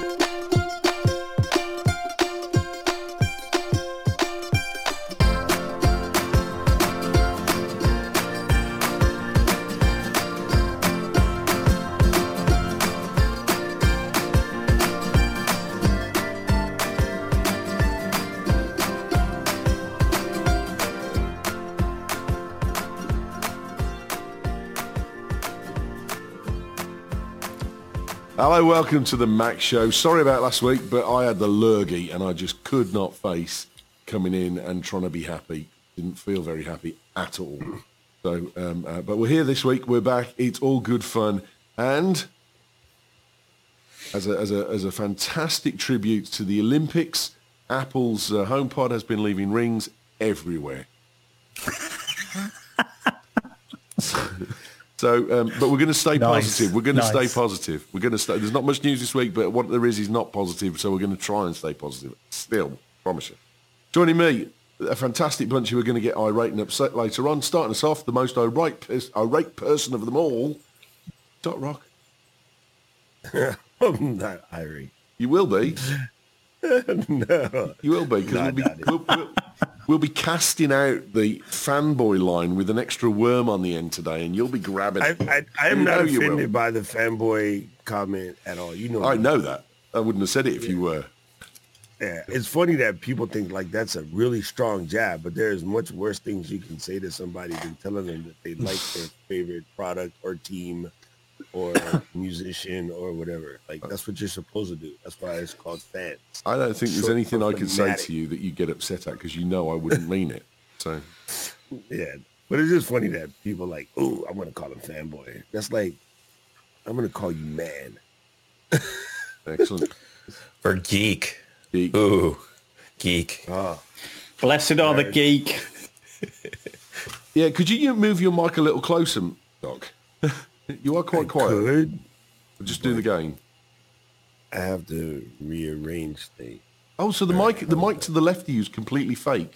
Hello, welcome to the Mac Show. Sorry about last week, but I had the lurgy and I just could not face coming in and trying to be happy. Didn't feel very happy at all. So, but we're here this week. We're back. It's all good fun. And as a fantastic tribute to the Olympics, Apple's HomePod has been leaving rings everywhere. So, but we're going to stay positive. We're going to stay positive. We're going to stay. There's not much news this week, but what there is not positive. So we're going to try and stay positive. Still, promise you. Joining me, a fantastic bunch who are going to get irate and upset later on. Starting us off, the most irate person of them all, Dot Rock. I'm not irate. You will be. No. You will be, because we'll be casting out the fanboy line with an extra worm on the end today, and you'll be grabbing it. I am not offended by the fanboy comment at all. You know, I know that. I wouldn't have said it if you were. Yeah, it's funny that people think like that's a really strong jab, but there's much worse things you can say to somebody than telling them that they like their favorite product or team or musician or whatever. Like, that's what you're supposed to do. That's why it's called fans. I don't think there's anything I could say to you that you get upset at, because you know I wouldn't mean it. So, yeah, but it's just funny that people like, oh, I'm going to call him fanboy. That's like, I'm going to call you man. Excellent. Or geek. Geek. Ooh, geek. Oh. Blessed are the geek. Yeah, could you move your mic a little closer, Doc? You are quite quiet. Could. Just do the game. I have to rearrange things. Oh, so the mic to the left of you is completely fake.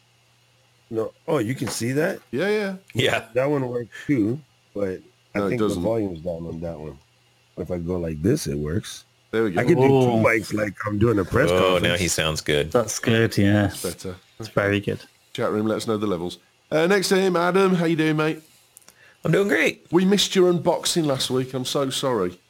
No. Oh, you can see that? Yeah. That one works too, but I think the doesn't. volume's down on that one. If I go like this, it works. There we go. I can do two mics like I'm doing a press conference. Oh, now he sounds good. That's good, yeah. That's better. That's very good. Chat room, let us know the levels. Next to him, Adam. How you doing, mate? I'm doing great. We missed your unboxing last week. I'm so sorry.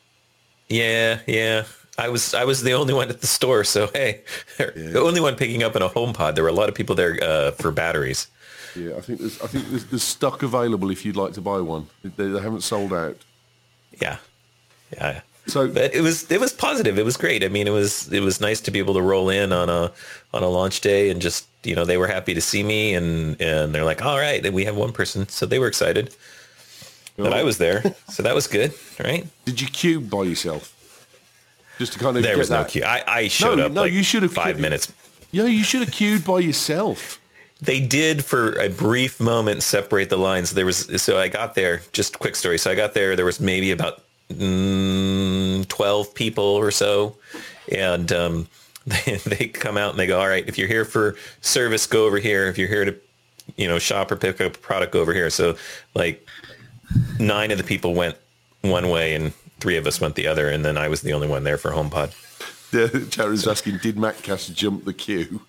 Yeah. I was the only one at the store, so hey, the only one picking up in a HomePod. There were a lot of people there for batteries. Yeah, I think there's stock available if you'd like to buy one. They haven't sold out. Yeah. So, but it was positive. It was great. I mean, it was nice to be able to roll in on a launch day and just, they were happy to see me and they're like, all right, then we have one person, so they were excited that I was there. So that was good, right? Did you queue by yourself? Just to kind of there was no queue. I showed up. You should have 5 minutes. Yeah, you should have queued by yourself. They did for a brief moment separate the lines. So I got there. Just a quick story. So I got there. There was maybe about 12 people or so, and they come out and they go, all right, if you're here for service, go over here. If you're here to shop or pick up a product, go over here. So like 9 of the people went one way and 3 of us went the other, and then I was the only one there for HomePod. Charon's asking, did MacCast jump the queue?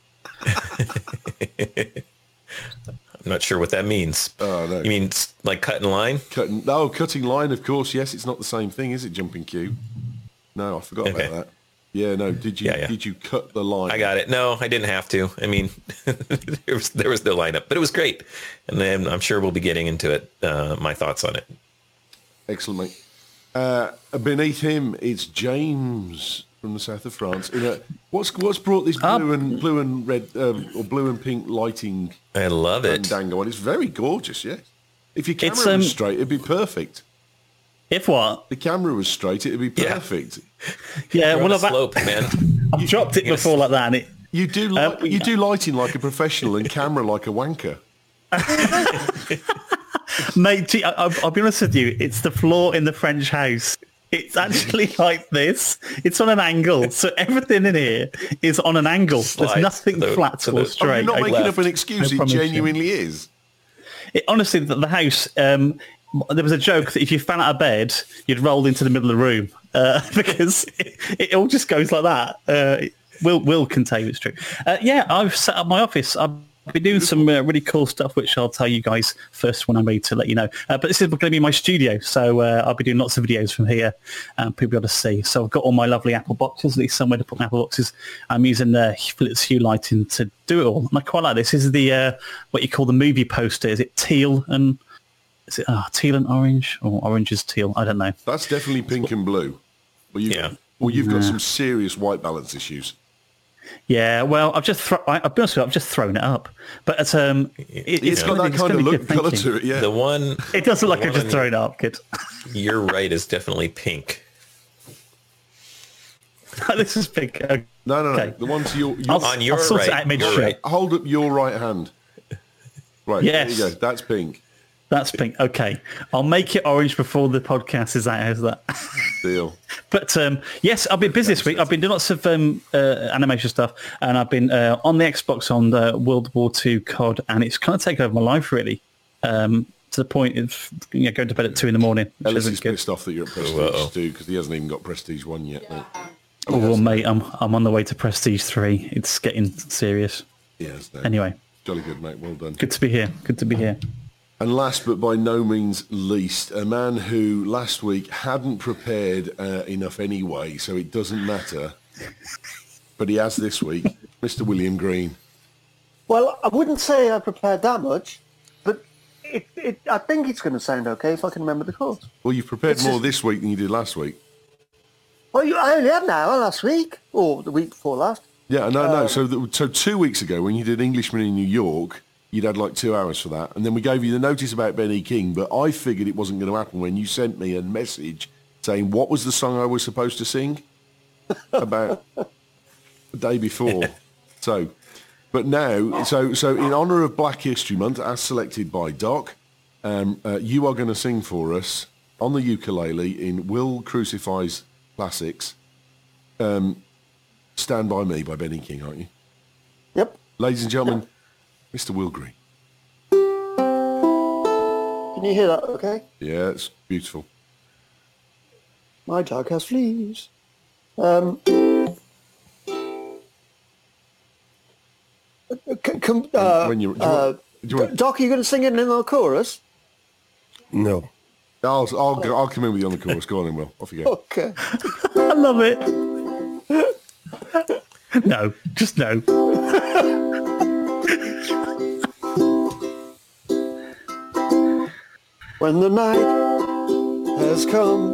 I'm not sure what that means. Oh, no. You mean like cut in line? Cutting line, of course. Yes, it's not the same thing, is it? Jumping queue. No, I forgot about that. Yeah, no. Did you cut the line? I got it. No, I didn't have to. I mean, there was no lineup, but it was great. And then I'm sure we'll be getting into it. My thoughts on it. Excellent, mate. Beneath him, it's James from the south of France. What's brought this blue and red or blue and pink lighting? I love it. Dango, and it's very gorgeous. Yes, if your camera was straight, it'd be perfect. If what? The camera was straight, it'd be perfect. Yeah, well, slope, man. I've dropped it before like that, and you do lighting like a professional and camera like a wanker. Mate, I'll be honest with you. It's the floor in the French house. It's actually like this. It's on an angle. So everything in here is on an angle. There's nothing flat or straight. You're not making up an excuse. It genuinely is. Honestly, the house, there was a joke that if you fell out of bed, you'd rolled into the middle of the room. because it all just goes like that. Will can tell you it's true. I've set up my office. I've been doing some really cool stuff, which I'll tell you guys first when I'm ready to let you know. But this is going to be my studio, so I'll be doing lots of videos from here, and people will be able to see. So I've got all my lovely Apple boxes, at least somewhere to put my Apple boxes. I'm using Philips Hue lighting to do it all, and I quite like this. This is the what you call the movie poster. Is it teal and orange, or orange is teal? I don't know. That's definitely pink and blue. Well, you've got some serious white balance issues. Yeah, well, I'll be honest with you, I've just thrown it up, but it's got that kind of colour to it. Yeah, the one it does look like I've just thrown it up. Good. You're right. Is definitely pink. This is pink. No. Okay. The one to your on your right. Hold up your right hand. Right. Yes. There you go. That's pink. That's pink. Okay, I'll make it orange before the podcast is out. How's that? Deal. But yes, I've been busy this week. I've been doing lots of animation stuff, and I've been on the Xbox on the World War II COD, and it's kind of taken over my life really, to the point of going to bed at 2 a.m. Ellis is pissed off that you're at Prestige 2 because he hasn't even got Prestige 1 yet. Mate. Oh well, mate, I'm on the way to Prestige 3. It's getting serious. Yes. No. Anyway, jolly good, mate. Well done. Good to be here. And last but by no means least, a man who last week hadn't prepared enough anyway, so it doesn't matter. But he has this week, Mr. William Green. Well, I wouldn't say I prepared that much, but I think it's going to sound okay if I can remember the chords. Well, you've prepared more this week than you did last week. Well, I only had an hour last week, or the week before last. Yeah, no. So 2 weeks ago, when you did Englishman in New York, you'd had like 2 hours for that. And then we gave you the notice about Benny King, but I figured it wasn't going to happen when you sent me a message saying, what was the song I was supposed to sing? About the day before. But now, so in honour of Black History Month, as selected by Doc, you are going to sing for us on the ukulele in Will Crucify's classics, Stand By Me by Benny King, aren't you? Yep. Ladies and gentlemen, Mr. Will Green. Can you hear that okay? Yeah, it's beautiful. My dog has fleas. Doc, are you going to sing it in the chorus? No. I'll come in with you on the chorus. Go on then, Will. Off you go. Okay. I love it. No, just no. When the night has come,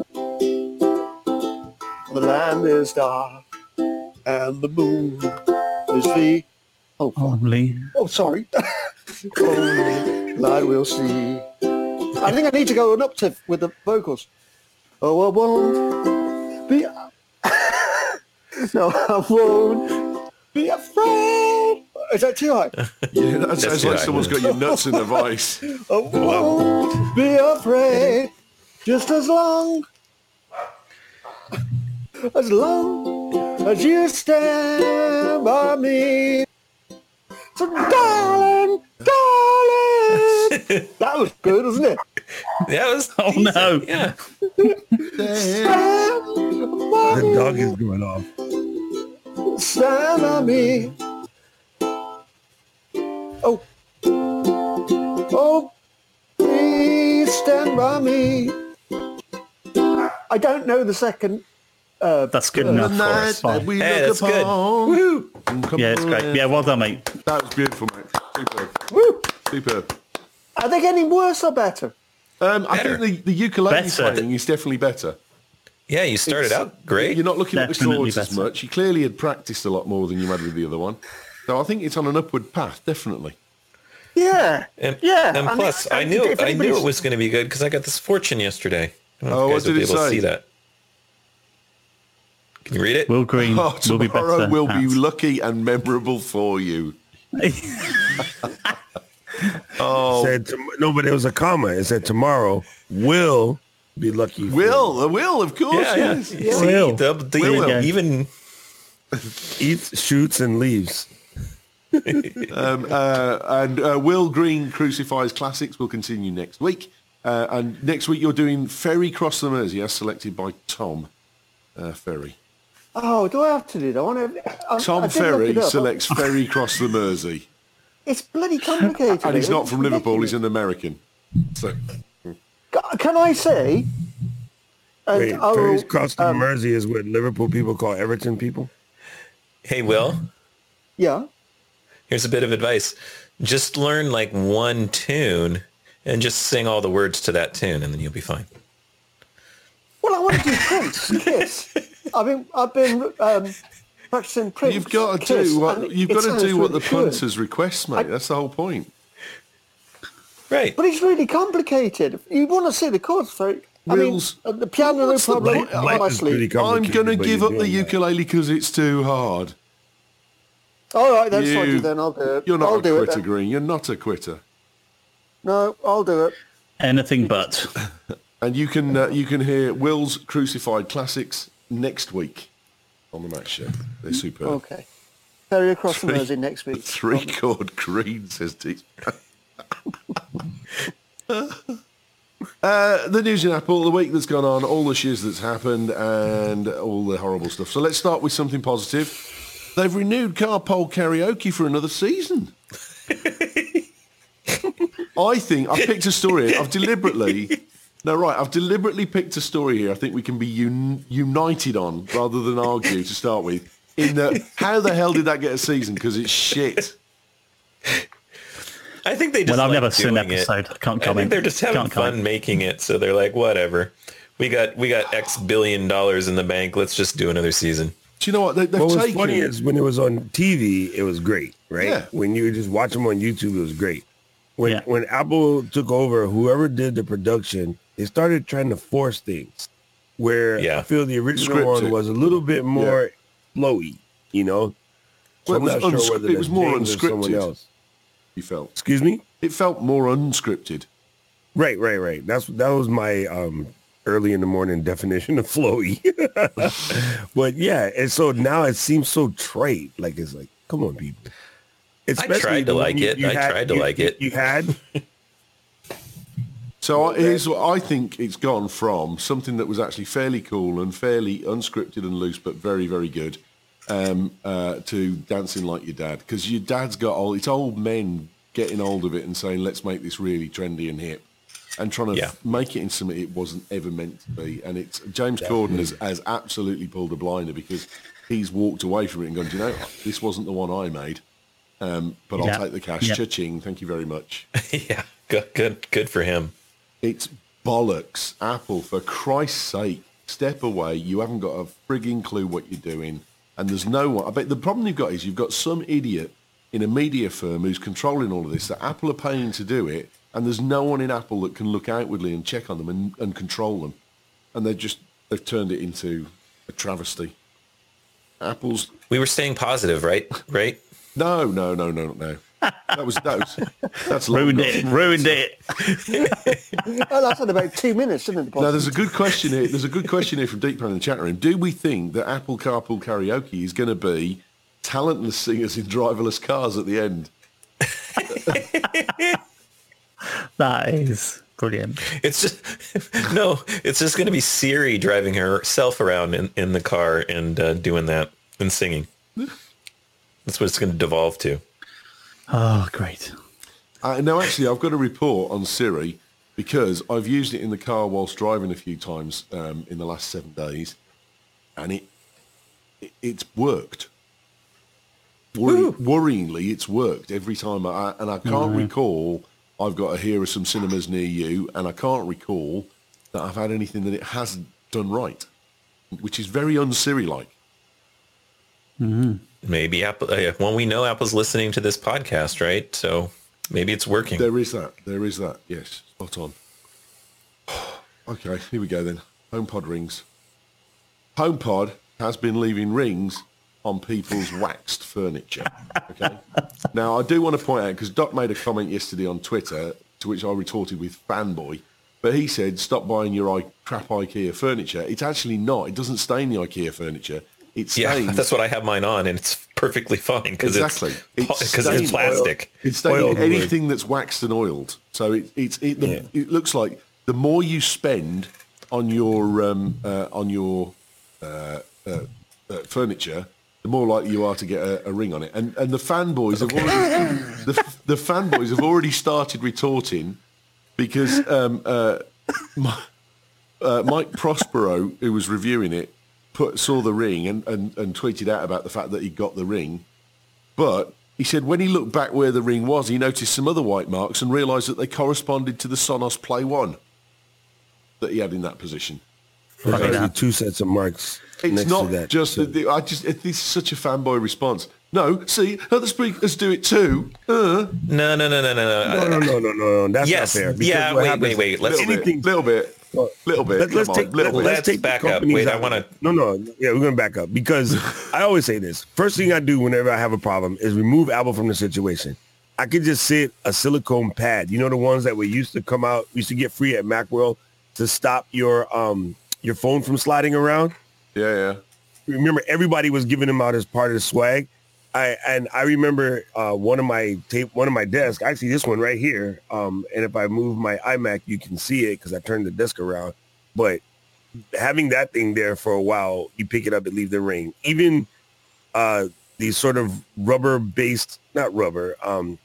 the land is dark, and the moon is the... Lovely. Oh, sorry. Only light we'll see. I think I need to go an octave with the vocals. Oh, I won't be... No, I won't be afraid. Is that too high? Yeah, that sounds like someone's got your nuts in a vice. I won't be afraid. Just as long as you stand by me. So darling, that was good, wasn't it? That was decent. No. Yeah. The dog is going off. Stand by me. Oh, please stand by me. I don't know the second. That's good enough for us. Fine. Hey, that's good. Woo. Yeah, it's great. Yeah, well done, mate. That was beautiful, mate. Superb. Woo. Superb. Are they getting worse or better? I think the ukulele Better. playing is definitely better. Yeah, you started out great. You're not looking at the Definitely chords as better. much. You clearly had practiced a lot more than you had with the other one. So I think it's on an upward path, definitely. Yeah. And, Yeah. And plus, I knew it was going to be good because I got this fortune yesterday. I don't know if you what guys will did be it able to say? see that. Can you read it? Will Green Oh, will be tomorrow better. will be Pat. lucky and memorable for you. Oh, No, but it was a comma. It said tomorrow will be lucky. Will, of course. Yeah. Yes. See, Will. Will. Even Eats, shoots, and leaves. And Will Green Crucify's Classics will continue next week. And next week you're doing Ferry Cross the Mersey as selected by Tom. ferry. Oh, do I have to do that? Tom Ferry selects ferry cross the Mersey. It's bloody complicated. And he's not from Liverpool, he's an American. So, can I say... Wait, ferries cross the Mersey is what Liverpool people call Everton people? Hey, Will? Yeah? Here's a bit of advice. Just learn like one tune and just sing all the words to that tune, and then you'll be fine. Well, I want to do Prince, Kiss. I've been practicing Prince. You've got to do what the punters request, mate. That's the whole point. Right. But it's really complicated. You want to see the chords for it. The piano, no problem. Honestly, I'm going to give up the ukulele because it's too hard. All right, then, Sodgy, then I'll do it. You're not a quitter, Green. You're not a quitter. No, I'll do it. Anything but. And you can hear Will's Crucified Classics next week on the Max Show. They're superb. Okay. Ferry across the Mersey next week. 3-chord Green, says T. The news in Apple, the week that's gone on, all the shiz that's happened, and all the horrible stuff. So let's start with something positive. They've renewed Carpool Karaoke for another season. I picked a story. I've deliberately picked a story here I think we can be united on rather than argue to start with. In that, how the hell did that get a season? Because it's shit. I think they just I've like never seen an doing episode. It. Can't comment. I think they're just having fun making it, so they're like, whatever. We got X billion dollars in the bank. Let's just do another season. Do you know what? What was funny is when it was on TV, it was great, right? Yeah. When you just watch them on YouTube, it was great. When Apple took over, whoever did the production, they started trying to force things. Where I feel the original one was a little bit more flowy, you know? So well, I'm not sure whether it was more James or someone unscripted. else. You felt. Excuse me? It felt more unscripted. Right. That was my early in the morning definition of flowy. But yeah, and so now it seems so trite. Like it's like, come on, people. I tried to like it. You had. So here's what I think it's gone from something that was actually fairly cool and fairly unscripted and loose, but very, very good, to Dancing Like Your Dad. Because your dad's got it's old men getting hold of it and saying, let's make this really trendy and hip, and trying to make it into something it wasn't ever meant to be. And it's James Corden has absolutely pulled a blinder because he's walked away from it and gone, do you know, this wasn't the one I made, but I'll take the cash. Cha-ching, thank you very much. Yeah, good for him. It's bollocks. Apple, for Christ's sake, step away. You haven't got a frigging clue what you're doing. And there's no one. I bet the problem you've got is you've got some idiot in a media firm who's controlling all of this, that Apple are paying to do it, and there's no one in Apple that can look outwardly and check on them and control them. And they've turned it into a travesty. We were staying positive, right? Right? No. That's ruined it. Well, that's in about 2 minutes, isn't it? Now, there's a good question here. There's a good question here from Deep in the chat room. Do we think that Apple Carpool Karaoke is going to be talentless singers in driverless cars at the end? That is brilliant. It's just going to be Siri driving herself around in the car and doing that and singing. That's what it's going to devolve to. Oh, great. No, actually, I've got a report on Siri because I've used it in the car whilst driving a few times in the last 7 days, and it's worked. Worryingly, it's worked every time. I can't recall I've got a Here Are Some Cinemas Near You, and I can't recall that I've had anything that it hasn't done right, which is very un-Siri-like. Mm-hmm. Maybe Apple. Well, we know Apple's listening to this podcast, right? So maybe it's working. There is that. Yes, spot on. Okay, here we go then. HomePod rings. HomePod has been leaving rings on people's waxed furniture. Okay. Now, I do want to point out, because Doc made a comment yesterday on Twitter, to which I retorted with fanboy, but he said, stop buying your crap IKEA furniture. It's actually not. It doesn't stain the IKEA furniture. It stains. Yeah, that's what I have mine on, and it's perfectly fine because it's plastic. It's staining anything that's waxed and oiled. So it looks like the more you spend on your furniture, the more likely you are to get a ring on it. And the fanboys have already the fanboys have already started retorting because Mike Prospero, who was reviewing it, saw the ring and tweeted out about the fact that he got the ring. But he said when he looked back where the ring was, he noticed some other white marks and realised that they corresponded to the Sonos Play 1 that he had in that position. There's actually 2 sets of marks. It's not to that, just so. this is such a fanboy response. No, see, other speakers do it too. No. No. That's Yes. not fair. Yeah. Wait. Let's Little bit. Let's take back up. companies Wait, out. I want to. No. Yeah, we're gonna back up because I always say this. First thing I do whenever I have a problem is remove Apple from the situation. I could just sit a silicone pad. You know the ones that we used to come out, used to get free at Macworld to stop your phone from sliding around. Yeah. Remember, everybody was giving them out as part of the swag. I remember one of my desks, actually this one right here. And if I move my iMac, you can see it because I turned the desk around. But having that thing there for a while, you pick it up and leave the ring. Even these sort of rubber-based, not rubber,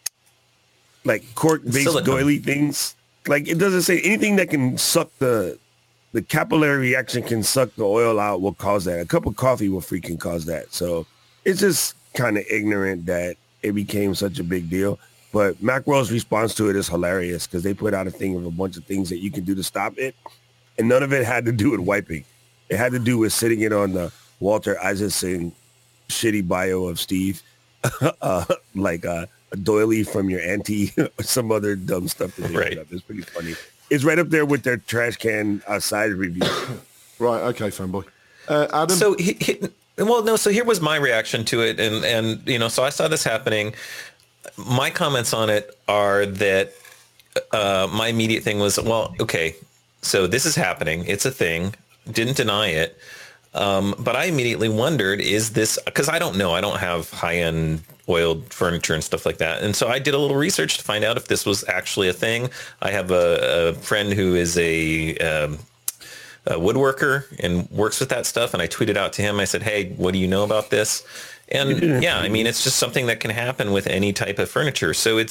like cork-based doily things. Like it doesn't say anything that can suck the capillary reaction can suck the oil out will cause that. A cup of coffee will freaking cause that. So it's just kind of ignorant that it became such a big deal. But Macworld's response to it is hilarious because they put out a thing of a bunch of things that you can do to stop it. And none of it had to do with wiping. It had to do with sitting it on the Walter Isaacson shitty bio of Steve, like a doily from your auntie or some other dumb stuff that they put up. It's pretty funny. It's right up there with their trash can size review. Right. Okay, fanboy. Adam? So so here was my reaction to it. And so I saw this happening. My comments on it are that my immediate thing was, well, okay, so this is happening. It's a thing. Didn't deny it. But I immediately wondered, is this, because I don't know, I don't have high-end oiled furniture and stuff like that. And so I did a little research to find out if this was actually a thing. I have a friend who is a woodworker and works with that stuff. And I tweeted out to him, I said, hey, what do you know about this? And yeah, I mean, it's just something that can happen with any type of furniture. So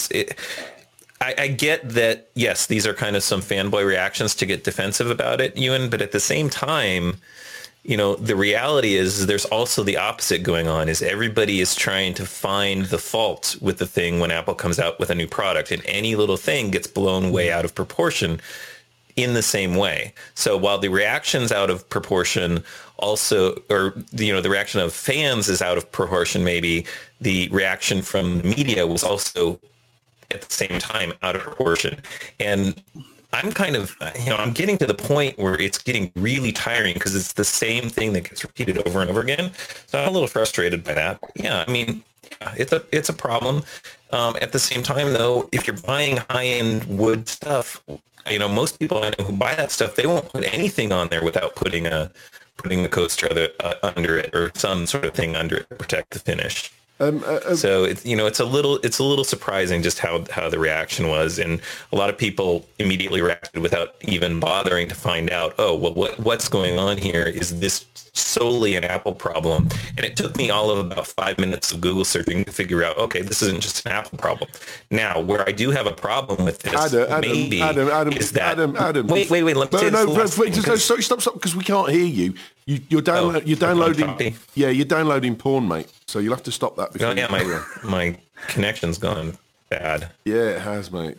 I get that, yes, these are kind of some fanboy reactions to get defensive about it, Ewan, but at the same time, the reality is there's also the opposite going on, is everybody is trying to find the fault with the thing when Apple comes out with a new product, and any little thing gets blown way out of proportion in the same way. So while the reaction's out of proportion also, or, the reaction of fans is out of proportion, maybe the reaction from the media was also at the same time out of proportion. And I'm kind of, I'm getting to the point where it's getting really tiring because it's the same thing that gets repeated over and over again. So I'm a little frustrated by that. Yeah, I mean, it's a problem. At the same time, though, if you're buying high-end wood stuff, most people I know who buy that stuff, they won't put anything on there without putting a coaster under it or some sort of thing under it to protect the finish. So it's it's a little surprising just how the reaction was, and a lot of people immediately reacted without even bothering to find out. Oh, well, what's going on here? Is this solely an Apple problem? And it took me all of about 5 minutes of Google searching to figure out, okay, this isn't just an Apple problem. Now, where I do have a problem with this, Adam, is that Adam. Wait. Let me stop, because we can't hear you. You're downloading. Yeah, you're downloading porn, mate. So you'll have to stop that. Oh yeah, my connection's gone bad. Yeah, it has, mate.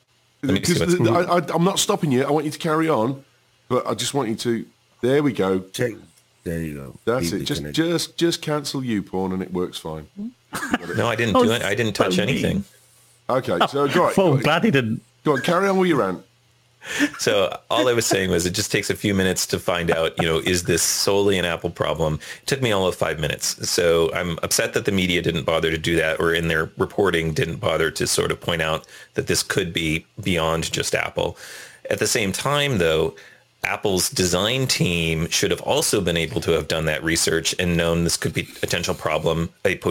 I'm not stopping you. I want you to carry on, but I just want you to. There we go. Check. There you go. That's it. Just cancel porn, and it works fine. No, I didn't do it. I didn't touch anything. Okay, so go on. Well, glad he didn't. Go on, carry on with your rant. So all I was saying was it just takes a few minutes to find out, is this solely an Apple problem? It took me all of 5 minutes. So I'm upset that the media didn't bother to do that, or in their reporting didn't bother to sort of point out that this could be beyond just Apple. At the same time, though, Apple's design team should have also been able to have done that research and known this could be a potential problem,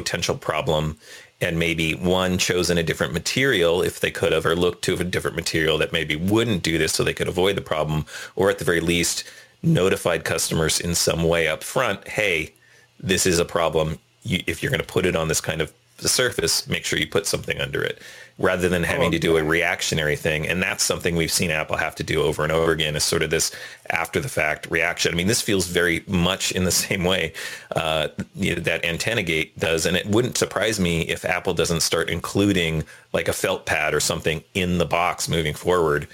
and maybe chosen a different material if they could have, or looked to a different material that maybe wouldn't do this so they could avoid the problem, or at the very least notified customers in some way up front, hey, this is a problem. If you're going to put it on this kind of surface, make sure you put something under it, rather than having to do a reactionary thing. And that's something we've seen Apple have to do over and over again, is sort of this after the fact reaction. I mean, this feels very much in the same way that AntennaGate does. And it wouldn't surprise me if Apple doesn't start including like a felt pad or something in the box moving forward,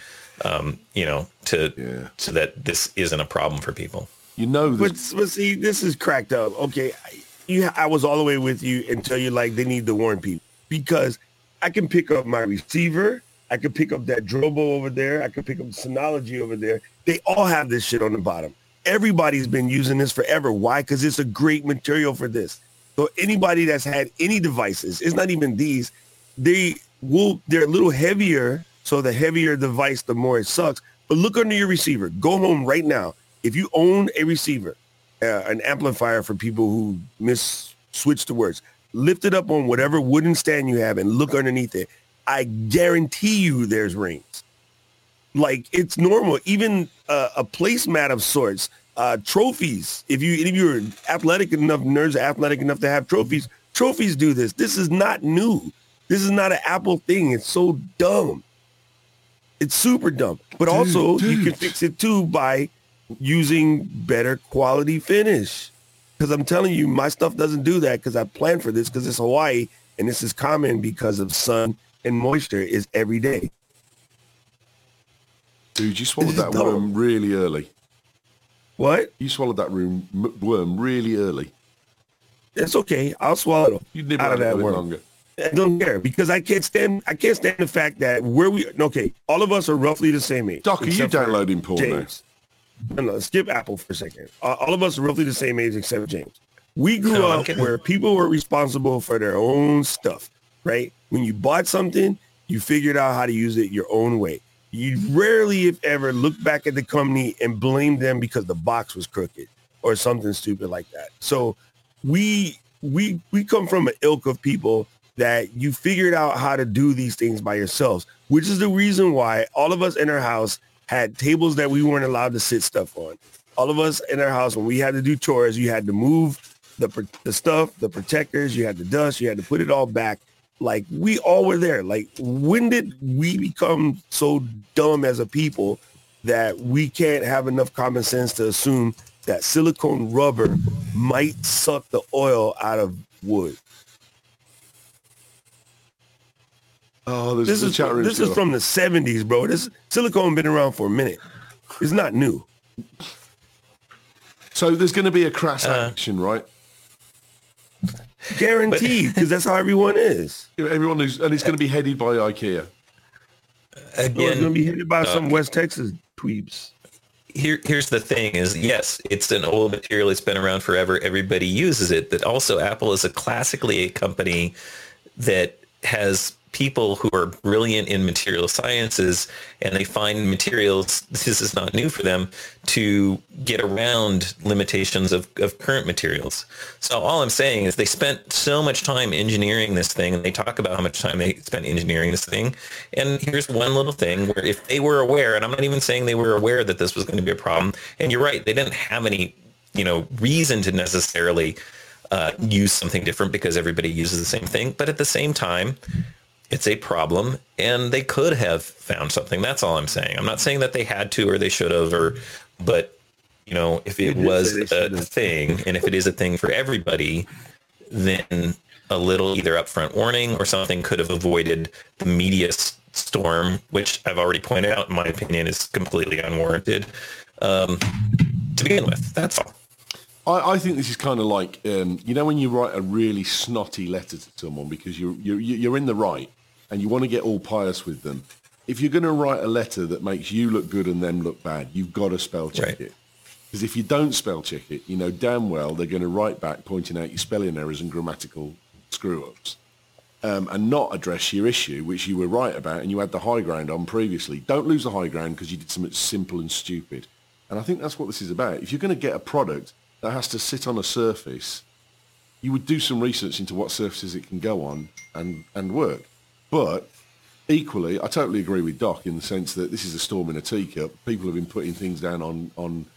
so that this isn't a problem for people. But see, this is cracked up. Okay, I was all the way with you until you're like, they need to warn people, because I can pick up my receiver, I can pick up that Drobo over there, I can pick up Synology over there. They all have this shit on the bottom. Everybody's been using this forever. Why? Because it's a great material for this. So anybody that's had any devices, it's not even these, they're a little heavier. So the heavier the device, the more it sucks. But look under your receiver. Go home right now. If you own a receiver, an amplifier for people who switch the words, lift it up on whatever wooden stand you have and look underneath it. I guarantee you there's rings. Like, it's normal. Even a placemat of sorts, trophies. If you're athletic enough, nerds are athletic enough to have trophies do this. This is not new. This is not an Apple thing. It's so dumb. It's super dumb. But you can fix it too by using better quality finish. Because I'm telling you, my stuff doesn't do that, because I planned for this, because it's Hawaii, and this is common because of sun and moisture is every day. Dude, you swallowed that worm really early. What? You swallowed that worm really early. It's okay. I'll swallow it. You'd nibble out of that worm longer. I don't care, because I can't stand the fact that all of us are roughly the same age. Doc, are you downloading porn James. No, skip Apple for a second. All of us are roughly the same age except James. We grew up where people were responsible for their own stuff, right? When you bought something, you figured out how to use it your own way. You rarely, if ever, look back at the company and blame them because the box was crooked or something stupid like that. So we come from an ilk of people that you figured out how to do these things by yourselves, which is the reason why all of us in our house had tables that we weren't allowed to sit stuff on. All of us in our house, when we had to do chores, you had to move the stuff, the protectors, you had to dust, you had to put it all back. Like, we all were there. Like, when did we become so dumb as a people that we can't have enough common sense to assume that silicone rubber might suck the oil out of wood? Oh, this is from the 70s, bro. This silicone been around for a minute. It's not new. So there's going to be a crass action, right? Guaranteed, because that's how everyone is. And it's going to be headed by IKEA. Again, it's going to be headed by some West Texas tweeps. Here's the thing is, yes, it's an old material. It's been around forever. Everybody uses it. But also Apple is classically a company that has people who are brilliant in material sciences, and they find materials, this is not new for them, to get around limitations of current materials. So all I'm saying is they spent so much time engineering this thing, and they talk about how much time they spent engineering this thing. And here's one little thing where if they were aware, and I'm not even saying they were aware that this was going to be a problem, and you're right, they didn't have any, reason to necessarily use something different because everybody uses the same thing. But at the same time, it's a problem, and they could have found something. That's all I'm saying. I'm not saying that they had to or they should have, but if it was a thing, and if it is a thing for everybody, then a little either upfront warning or something could have avoided the media storm, which I've already pointed out, in my opinion, is completely unwarranted to begin with. That's all. I think this is kind of like, when you write a really snotty letter to someone because you're in the right and you want to get all pious with them. If you're going to write a letter that makes you look good and them look bad, you've got to spell check it. Because if you don't spell check it, damn well they're going to write back pointing out your spelling errors and grammatical screw-ups and not address your issue, which you were right about and you had the high ground on previously. Don't lose the high ground because you did something simple and stupid. And I think that's what this is about. If you're going to get a product that has to sit on a surface, you would do some research into what surfaces it can go on and work. But equally, I totally agree with Doc in the sense that this is a storm in a teacup. People have been putting things down on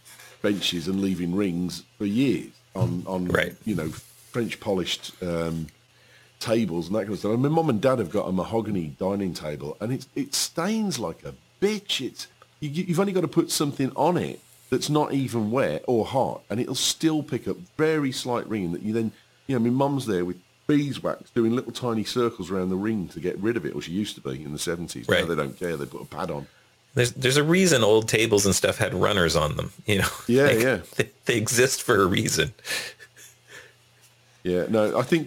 benches and leaving rings for years on Right. French polished tables and that kind of stuff. I mean, Mum and Dad have got a mahogany dining table, and it stains like a bitch. You've only got to put something on it that's not even wet or hot, and it'll still pick up very slight ringing that you then, my Mum's there with beeswax doing little tiny circles around the ring to get rid of it, or she used to be in the 70s. Right. Now they don't care. They put a pad on. There's a reason old tables and stuff had runners on them, Yeah, Like, yeah. They exist for a reason. Yeah, no, I think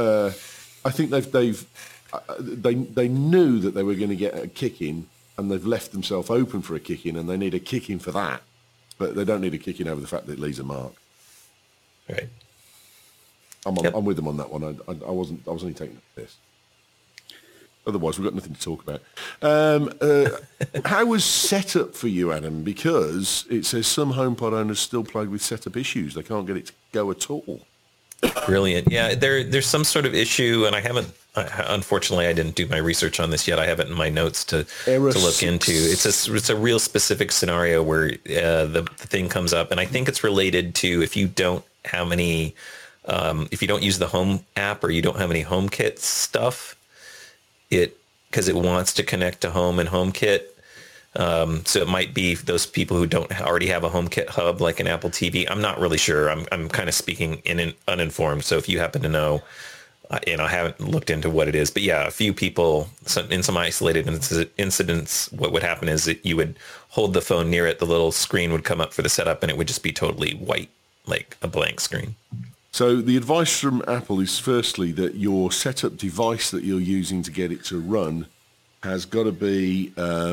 they knew that they were going to get a kick in, and they've left themselves open for a kick in, and they need a kick in for that, but they don't need a kick in over the fact that it leaves a mark. Right. I'm with them on that one. I was only taking the piss. Otherwise, we've got nothing to talk about. How was setup for you, Adam? Because it says some HomePod owners still plague with setup issues. They can't get it to go at all. Brilliant. Yeah, there's some sort of issue, and I haven't. Unfortunately, I didn't do my research on this yet. I have it in my notes to look into. It's a real specific scenario where the thing comes up, and I think it's related to if you don't have any, if you don't use the Home app or you don't have any HomeKit stuff, because it wants to connect to Home and HomeKit. So it might be those people who don't already have a HomeKit hub like an Apple TV. I'm not really sure. I'm kind of speaking uninformed. So if you happen to know, I haven't looked into what it is. But yeah, a few people in some isolated incidents, what would happen is that you would hold the phone near it, the little screen would come up for the setup, and it would just be totally white, like a blank screen. So the advice from Apple is firstly that your setup device that you're using to get it to run has got to be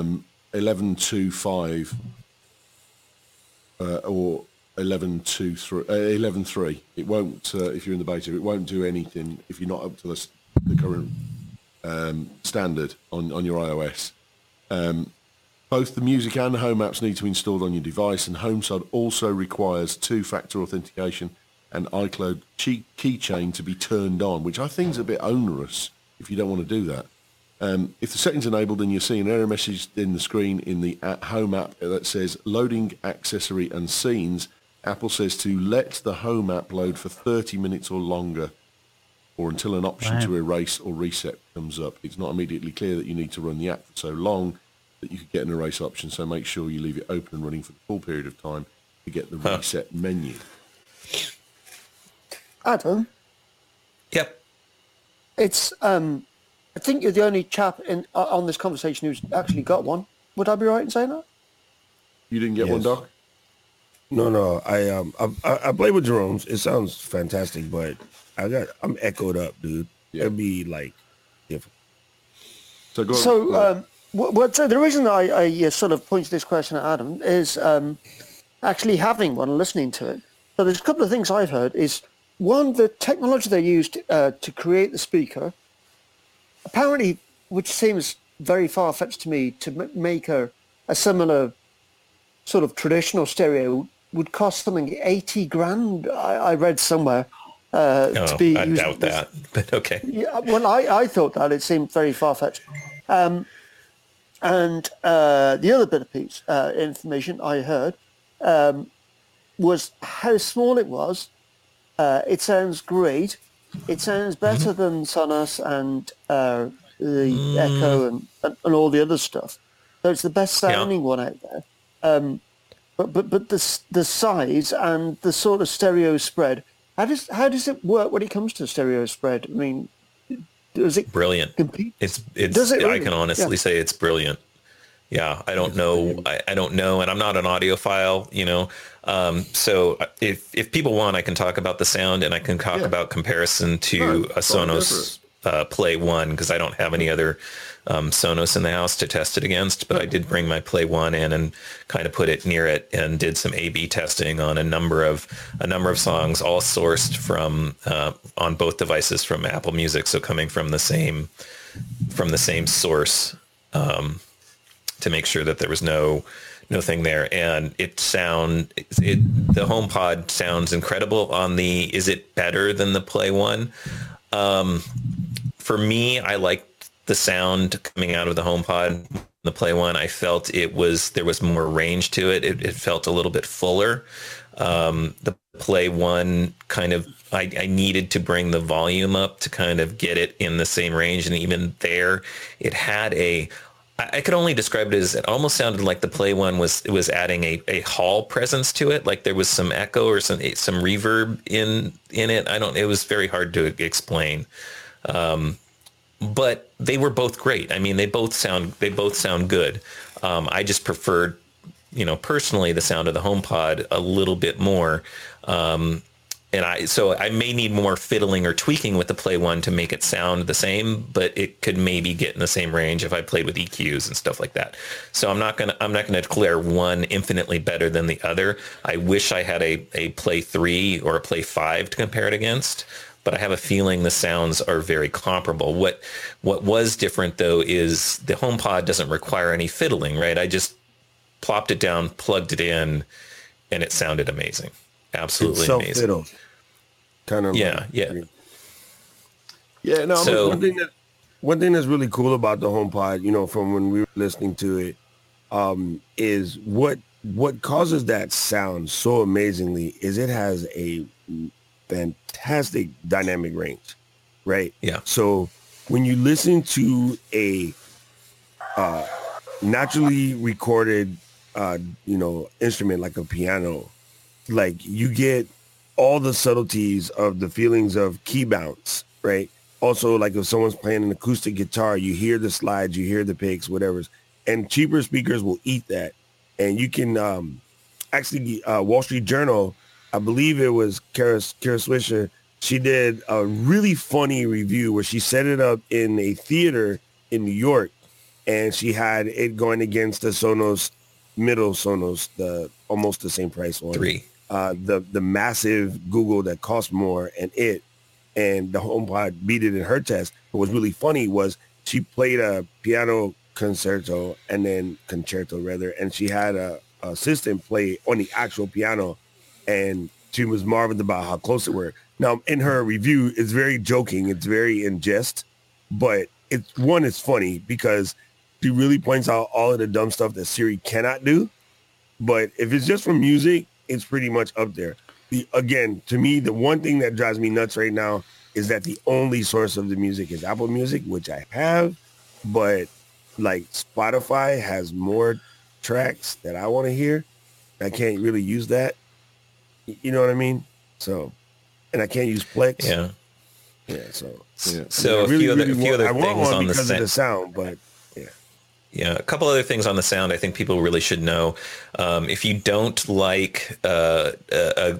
11.2.5 or 11.3. It won't, if you're in the beta, it won't do anything if you're not up to the current standard on your iOS. Both the music and the Home apps need to be installed on your device, and HomeSod also requires two-factor authentication and iCloud keychain to be turned on, which I think is a bit onerous if you don't want to do that. If the setting's enabled, then you'll see an error message in the screen in the Home app that says loading accessory and scenes. Apple says to let the Home app load for 30 minutes or longer, or until an option to erase or reset comes up. It's not immediately clear that you need to run the app for so long that you could get an erase option, so make sure you leave it open and running for the full period of time to get the reset menu. Adam? Yep. It's, I think you're the only chap on this conversation who's actually got one. Would I be right in saying that? You didn't get one, Doc? No. I played with Jerome's. It sounds fantastic, but I'm echoed up, dude. Yeah. It'd be like different. So go So, so the reason I sort of pointed this question at Adam is actually having one and listening to it. So there's a couple of things I've heard is, one, the technology they used to create the speaker, apparently, which seems very far-fetched to me, to make a similar sort of traditional stereo would cost something 80 grand, I read somewhere. To be I doubt that, but okay. Yeah, well, I thought that. It seemed very far-fetched. And the other bit of piece information I heard was how small it was. It sounds great. It sounds better than Sonos and the Echo and all the other stuff. So it's the best sounding one out there. But the size and the sort of stereo spread. How does it work when it comes to stereo spread? I mean, does it brilliant? compete? It's Does it really? I can honestly say it's brilliant. Yeah, I don't know. I don't know, and I'm not an audiophile, So if people want, I can talk about the sound, and I can talk about comparison to a Sonos Play 1, because I don't have any other Sonos in the house to test it against. But I did bring my Play 1 in and kind of put it near it and did some A/B testing on a number of songs, all sourced from on both devices from Apple Music, so coming from the same source. To make sure that there was no thing there, and the HomePod sounds incredible on the. Is it better than the Play 1? For me, I liked the sound coming out of the HomePod the Play One. I felt there was more range to it. It felt a little bit fuller. The Play One kind of, I needed to bring the volume up to kind of get it in the same range. And even there, it had I could only describe it as, it almost sounded like the Play One was adding a hall presence to it. Like there was some echo or some reverb in it. It was very hard to explain. But they were both great. I mean, they both sound good. I just preferred, personally, the sound of the HomePod a little bit more. So I may need more fiddling or tweaking with the Play One to make it sound the same, but it could maybe get in the same range if I played with EQs and stuff like that. So I'm not gonna declare one infinitely better than the other. I wish I had a Play 3 or a Play 5 to compare it against, but I have a feeling the sounds are very comparable. What was different though is the HomePod doesn't require any fiddling, right? I just plopped it down, plugged it in, and it sounded amazing. Absolutely amazing. Kind of. Yeah. No. So, one thing that's really cool about the HomePod, from when we were listening to it, is what causes that sound so amazingly is it has a fantastic dynamic range, right? Yeah. So when you listen to a naturally recorded, instrument like a piano, like you get all the subtleties of the feelings of key bounce, right? Also, like if someone's playing an acoustic guitar, you hear the slides, you hear the picks, whatever. And cheaper speakers will eat that. And you can actually, Wall Street Journal, I believe it was Kara Swisher, she did a really funny review where she set it up in a theater in New York, and she had it going against the Sonos, middle Sonos, the almost the same price one. 3. The massive Google that cost more, and the HomePod beat it in her test. What was really funny was she played a piano concerto and she had a assistant play on the actual piano, and she was marveled about how close it were. Now, in her review, it's very joking, it's very in jest, but it's funny because she really points out all of the dumb stuff that Siri cannot do. But if it's just for music, it's pretty much up there. Again, to me, the one thing that drives me nuts right now is that the only source of the music is Apple Music, which I have, but like Spotify has more tracks that I want to hear. I can't really use that. You know what I mean? So, and I can't use Plex. Yeah. Yeah. So a few other things on because of the sound, but yeah. Yeah, a couple other things on the sound I think people really should know. If you don't like a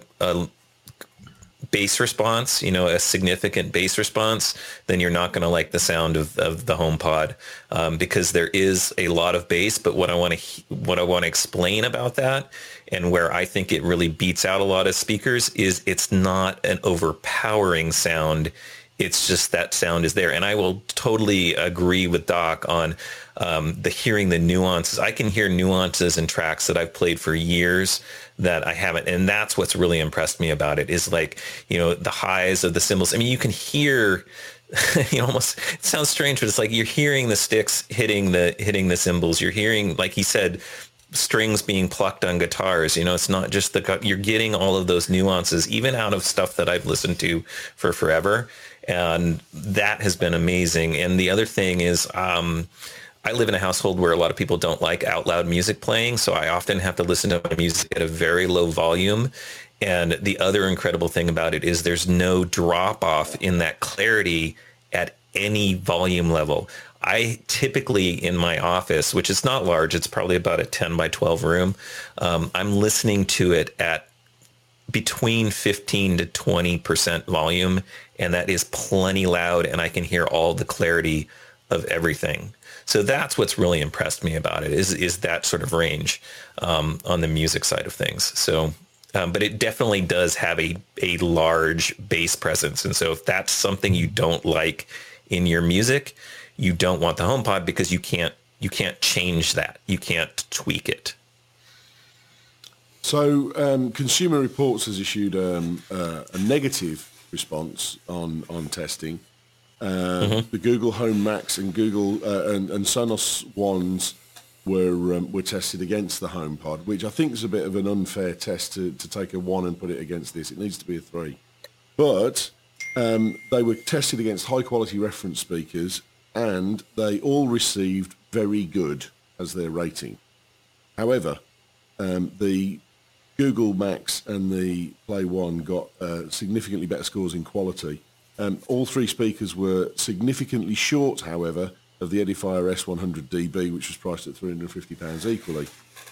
bass response, a significant bass response, then you're not going to like the sound of the HomePod because there is a lot of bass. But what I want to explain about that, and where I think it really beats out a lot of speakers, is it's not an overpowering sound. It's just that sound is there. And I will totally agree with Doc on hearing the nuances. I can hear nuances in tracks that I've played for years that I haven't. And that's what's really impressed me about it is like, the highs of the cymbals. I mean, you can hear, almost, it sounds strange, but it's like you're hearing the sticks hitting the cymbals. You're hearing, like he said, strings being plucked on guitars. It's not just you're getting all of those nuances, even out of stuff that I've listened to for forever. And that has been amazing. And the other thing is, I live in a household where a lot of people don't like out loud music playing. So I often have to listen to my music at a very low volume. And the other incredible thing about it is there's no drop off in that clarity at any volume level. I typically in my office, which is not large, it's probably about a 10 by 12 room. I'm listening to it at between 15 to 20% volume, and that is plenty loud, and I can hear all the clarity of everything. So that's what's really impressed me about it is that sort of range on the music side of things. So, but it definitely does have a large bass presence, and so if that's something you don't like in your music, you don't want the HomePod because you can't change that. You can't tweak it. So Consumer Reports has issued a negative response on testing. The Google Home Max and Google and Sonos ones were tested against the HomePod, which I think is a bit of an unfair test to take a 1 and put it against this. It needs to be a 3. But they were tested against high-quality reference speakers, and they all received very good as their rating. However, the Google Max and the Play One got significantly better scores in quality. All 3 speakers were significantly short, however, of the Edifier S100DB, which was priced at £350 equally.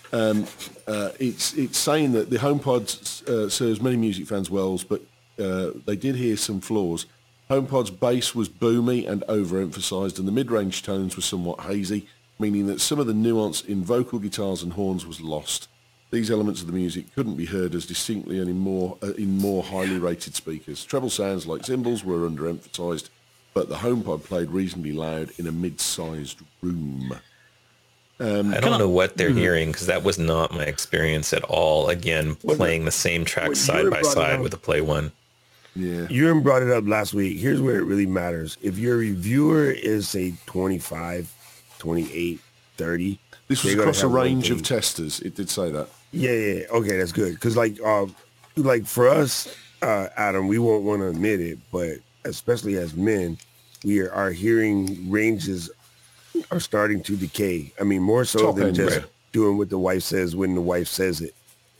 It's saying that the HomePod serves many music fans well, but they did hear some flaws. HomePod's bass was boomy and overemphasized, and the mid-range tones were somewhat hazy, meaning that some of the nuance in vocal guitars and horns was lost. These elements of the music couldn't be heard as distinctly and in more highly rated speakers. Treble sounds like cymbals were underemphasized, but the HomePod played reasonably loud in a mid-sized room. I don't know what they're hearing, because that was not my experience at all. Again, playing the same track side by side with the Play One. Yeah. Euron brought it up last week. Here's where it really matters. If your reviewer is, say, 25, 28, 30. This was across a range of testers. It did say that. Yeah. Okay, that's good. Because, like for us, Adam, we won't want to admit it, but especially as men, our hearing ranges are starting to decay. I mean, more so than just doing what the wife says when the wife says it.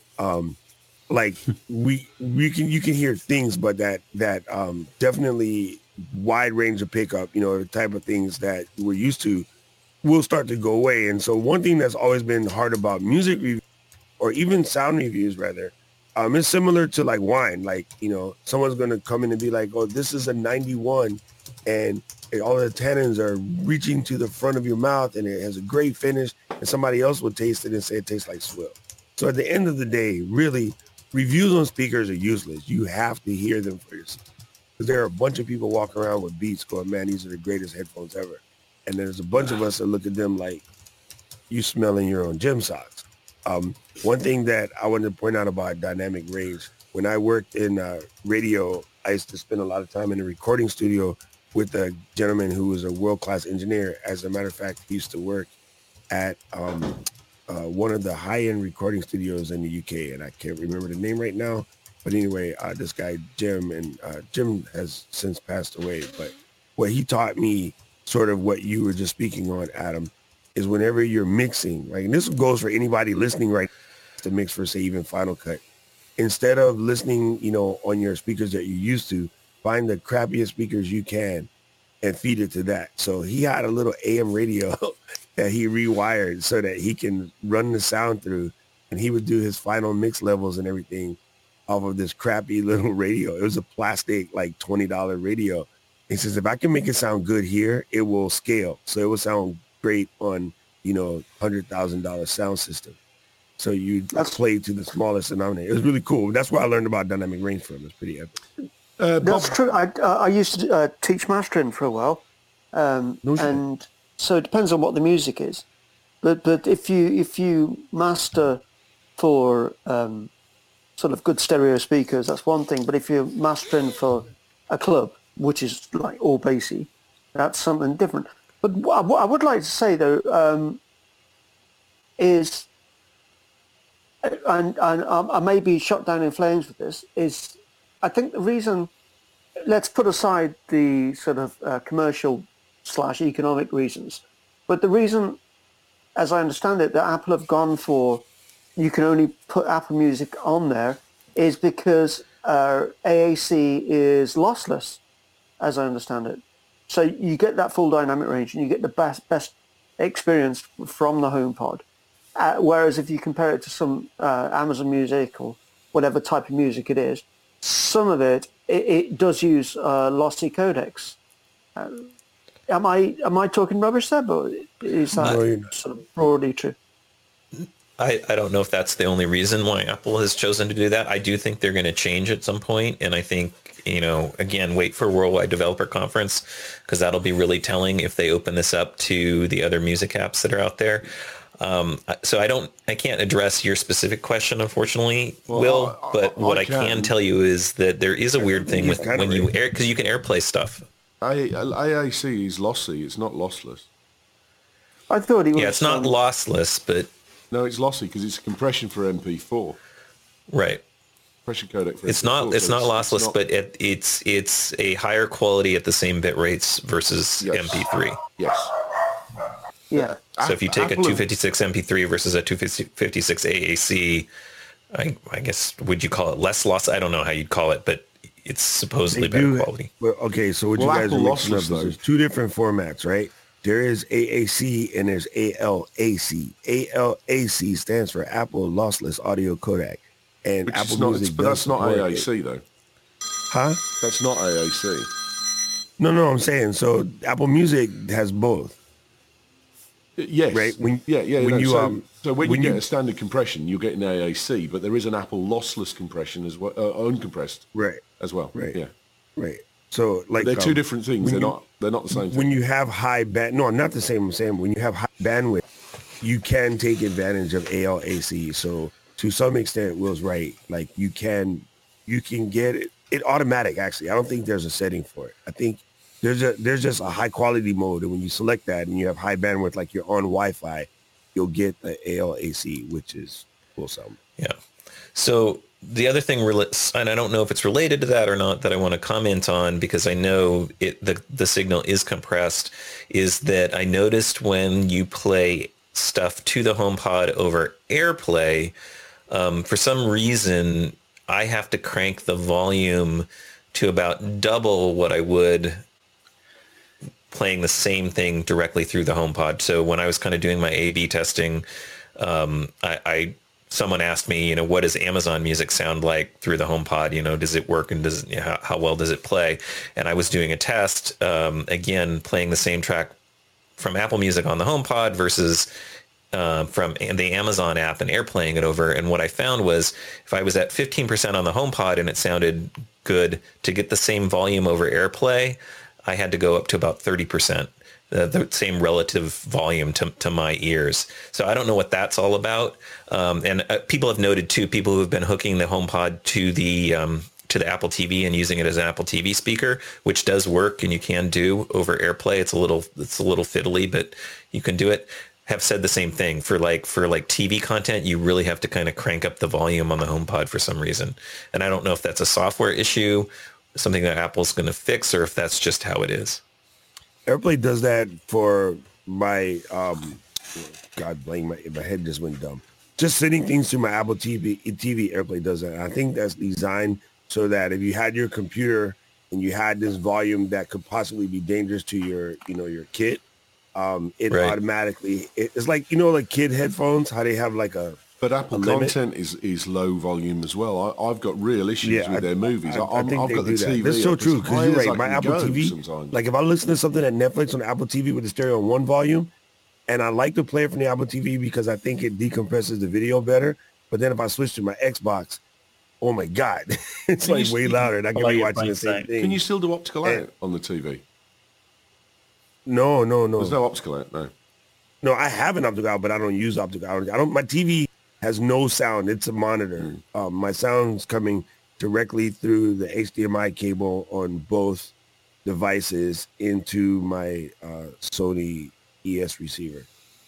You can hear things, but that definitely wide range of pickup, the type of things that we're used to will start to go away. And so one thing that's always been hard about music reviews, or even sound reviews rather, it's similar to like wine. Like, someone's going to come in and be like, oh, this is a 91 and all the tannins are reaching to the front of your mouth and it has a great finish, and somebody else would taste it and say it tastes like swill. So at the end of the day, really, reviews on speakers are useless. You have to hear them for yourself. Because there are a bunch of people walking around with Beats going, man, these are the greatest headphones ever. And there's a bunch of us that look at them like you smelling your own gym socks. One thing that I wanted to point out about dynamic range, when I worked in radio, I used to spend a lot of time in a recording studio with a gentleman who was a world-class engineer. As a matter of fact, he used to work at one of the high-end recording studios in the UK, and I can't remember the name right now. But anyway, this guy, Jim, and Jim has since passed away. But what he taught me, sort of what you were just speaking on, Adam, is whenever you're mixing, and this goes for anybody listening right now to mix for, say, even Final Cut, instead of listening, on your speakers that you're used to, find the crappiest speakers you can and feed it to that. So he had a little AM radio that he rewired so that he can run the sound through, and he would do his final mix levels and everything off of this crappy little radio. It was a plastic, like $20 radio. He says, if I can make it sound good here, it will scale. So it will sound great on, $100,000 sound system. So you play to the smallest denominator. It was really cool. That's where I learned about dynamic range from. It's pretty epic. That's true. I used to teach mastering for a while. And so it depends on what the music is. But if you master for sort of good stereo speakers, that's one thing. But if you're mastering for a club, which is like all bassy, that's something different. But what I would like to say though is, and I may be shot down in flames with this, is I think the reason, let's put aside the sort of commercial / economic reasons, but the reason, as I understand it, that Apple have gone for you can only put Apple Music on there is because AAC is lossless, as I understand it. So you get that full dynamic range and you get the best experience from the HomePod. Whereas if you compare it to some Amazon Music or whatever type of music it is, some of it does use lossy codecs. Am I talking rubbish there, but is that sort of broadly true? I don't know if that's the only reason why Apple has chosen to do that. I do think they're going to change at some point, and I think, again, wait for Worldwide Developer Conference, because that'll be really telling if they open this up to the other music apps that are out there. So I can't address your specific question, unfortunately, Will, but what I can tell you is that there is a weird thing with when you air, because you can AirPlay stuff. AAC is lossy. It's not lossless. I thought it was. Yeah, it's not lossless, but No, it's lossy because it's a compression for MP4. right. Compression codec for It's MP4. not it's so not lossless, not- but it's a higher quality at the same bit rates versus Yes. MP3. Yes. Yeah. So if you take a Apple- 256 MP3 versus a 256 AAC, I guess, would you call it less loss? I don't know how you'd call it, but it's supposedly better quality. Well, okay, so what Well, you guys Apple are mixing up lossless, is though. there's two different formats, right? There is AAC and there's ALAC. ALAC stands for Apple Lossless Audio Codec. And Which Apple is not, Music but does that's not support it. AAC though. Huh? That's not AAC. No, I'm saying, so Apple Music has both. Yes. Right, when- when when you, so when when you get you- a standard compression, you're getting AAC, but there is an Apple lossless compression as well, uncompressed Right, as well. Right. Yeah. right. So like They're two different things. when They're not the same thing. when you have high band, no, not the same. I'm saying when you have high bandwidth, you can take advantage of ALAC. So to some extent, Will's right. Like you can get it automatic. Actually, I don't think there's a setting for it. I think there's just a high quality mode, and when you select that and you have high bandwidth, like you're on Wi-Fi, you'll get the ALAC, which is full sound. Yeah. So the other thing, and I don't know if it's related to that or not, that I want to comment on, because I know the signal is compressed, is that I noticed when you play stuff to the HomePod over AirPlay, for some reason, I have to crank the volume to about double what I would playing the same thing directly through the HomePod. So when I was kind of doing my A/B testing, someone asked me, what does Amazon Music sound like through the HomePod? Does it work, and how well does it play? And I was doing a test, again, playing the same track from Apple Music on the HomePod versus from the Amazon app and AirPlaying it over. And what I found was if I was at 15% on the HomePod and it sounded good, to get the same volume over AirPlay, I had to go up to about 30%. The same relative volume to my ears. So I don't know what that's all about. And people have noted too, people who have been hooking the HomePod to the Apple TV and using it as an Apple TV speaker, which does work and you can do over AirPlay. It's a little fiddly, but you can do it. Have said the same thing for TV content. You really have to kind of crank up the volume on the HomePod for some reason. And I don't know if that's a software issue, something that Apple's going to fix, or if that's just how it is. AirPlay does that for my God, my head just went dumb. Just sending things to my Apple TV. AirPlay does that. I think that's designed so that if you had your computer and you had this volume that could possibly be dangerous to your kit, it Right. automatically it's like like kid headphones, how they have like a. But Apple limit. content is low volume as well. I've got real issues with their movies. I think I've they got the do that. TV. That's so up true, as because high you're as right. I My can Apple go TV, sometimes. like if I listen to something at Netflix on Apple TV with the stereo on one volume, and I like to play it from the Apple TV because I think it decompresses the video better. But then if I switch to my Xbox, oh my God, it's Can like you way s- louder, and I can like be your watching brain the same saying, thing. Can you still do optical Yeah. out on the TV? No. There's no optical out, no. No, I have an optical out, but I don't use optical out. My TV has no sound. It's a monitor. My sound's coming directly through the HDMI cable on both devices into my Sony ES receiver.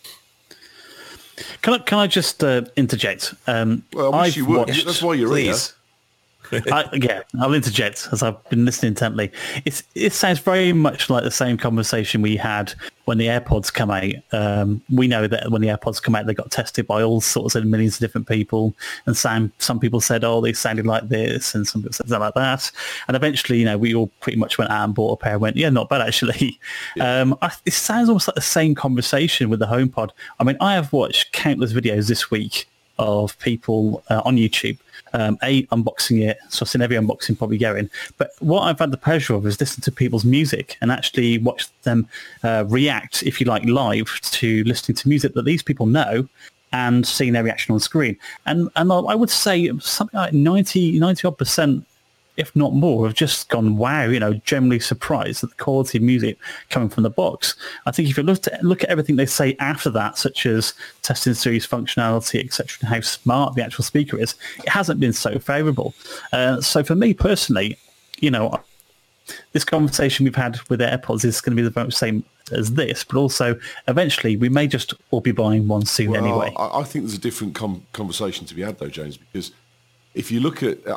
Can I just interject? Well, I wish I've you would. watched- That's why you're Please. I'll interject as I've been listening intently. It sounds very much like the same conversation we had when the AirPods come out. We know that when the AirPods come out, they got tested by all sorts of millions of different people, and some people said, "Oh, they sounded like this," and some people said like that. And eventually, we all pretty much went out and bought a pair. And went, "Yeah, not bad actually." It sounds almost like the same conversation with the HomePod. I mean, I have watched countless videos this week of people on YouTube. Unboxing it, so I've seen every unboxing probably going. But what I've had the pleasure of is listening to people's music and actually watch them react, if you like, live to listening to music that these people know and seeing their reaction on screen. And I would say something like 90 odd percent, if not more, have just gone, wow, generally surprised at the quality of music coming from the box. I think if you look at everything they say after that, such as testing series functionality, etc., and how smart the actual speaker is, it hasn't been so favourable. So for me personally, this conversation we've had with AirPods is going to be the same as this, but also eventually we may just all be buying one soon anyway. I think there's a different conversation to be had though, James, because if you look at,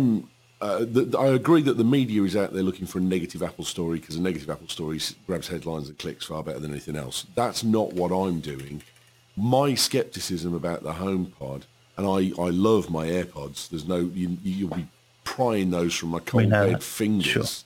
I agree that the media is out there looking for a negative Apple story because a negative Apple story grabs headlines and clicks far better than anything else. That's not what I'm doing. My skepticism about the HomePod, and I love my AirPods. There's no, you'll be prying those from my cold dead fingers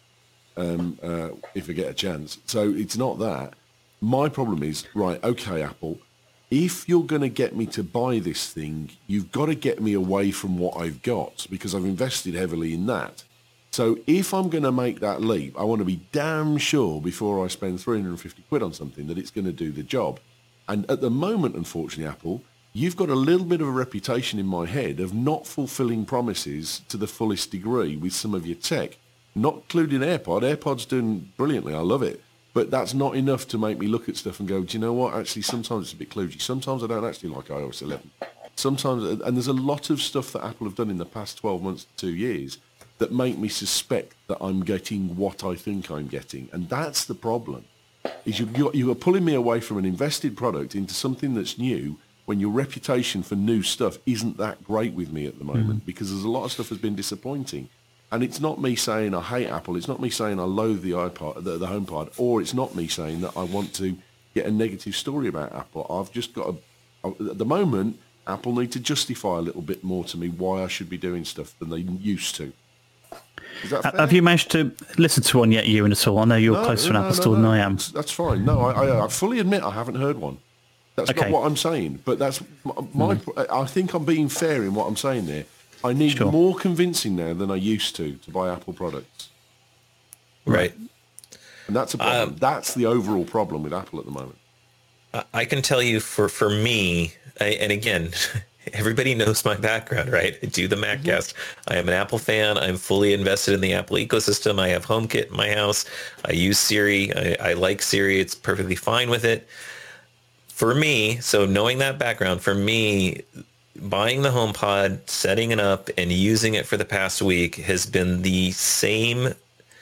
if I get a chance. So it's not that. My problem is, right, okay, Apple, if you're going to get me to buy this thing, you've got to get me away from what I've got because I've invested heavily in that. So if I'm going to make that leap, I want to be damn sure before I spend 350 quid on something that it's going to do the job. And at the moment, unfortunately, Apple, you've got a little bit of a reputation in my head of not fulfilling promises to the fullest degree with some of your tech, not including AirPod's doing brilliantly. I love it. But that's not enough to make me look at stuff and go, do you know what? Actually, sometimes it's a bit kludgy. Sometimes I don't actually like iOS 11. Sometimes, and there's a lot of stuff that Apple have done in the past 12 months to 2 years that make me suspect that I'm getting what I think I'm getting. And that's the problem, is you're pulling me away from an invested product into something that's new when your reputation for new stuff isn't that great with me at the moment because there's a lot of stuff that's been disappointing. And it's not me saying I hate Apple. It's not me saying I loathe the iPod, the HomePod, or it's not me saying that I want to get a negative story about Apple. I've just got at the moment, Apple need to justify a little bit more to me why I should be doing stuff than they used to. Is that fair? Have you managed to listen to one yet, Ewan, at all? I know you're closer to an Apple store than I am. That's fine. No, I fully admit I haven't heard one. That's not what I'm saying. But that's my. I think I'm being fair in what I'm saying there. I need more convincing now than I used to buy Apple products. Right. And that's a problem. That's the overall problem with Apple at the moment. I can tell you for me, and again, everybody knows my background, right? I do the MacCast. I am an Apple fan. I'm fully invested in the Apple ecosystem. I have HomeKit in my house. I use Siri. I like Siri. It's perfectly fine with it. For me, so knowing that background, for me, buying the HomePod, setting it up, and using it for the past week has been the same,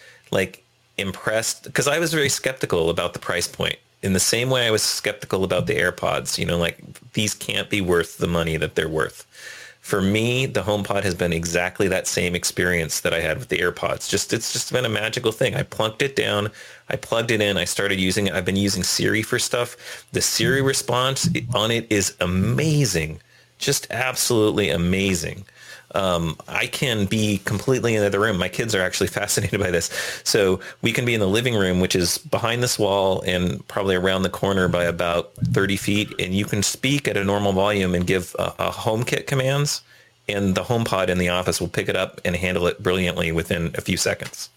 impressed, because I was very skeptical about the price point. In the same way I was skeptical about the AirPods, these can't be worth the money that they're worth. For me, the HomePod has been exactly that same experience that I had with the AirPods. It's just been a magical thing. I plunked it down, I plugged it in, I started using it. I've been using Siri for stuff. The Siri response on it is amazing. Just absolutely amazing. I can be completely in the other room. My kids are actually fascinated by this. So we can be in the living room, which is behind this wall and probably around the corner by about 30 feet. And you can speak at a normal volume and give a HomeKit commands, and the HomePod in the office will pick it up and handle it brilliantly within a few seconds.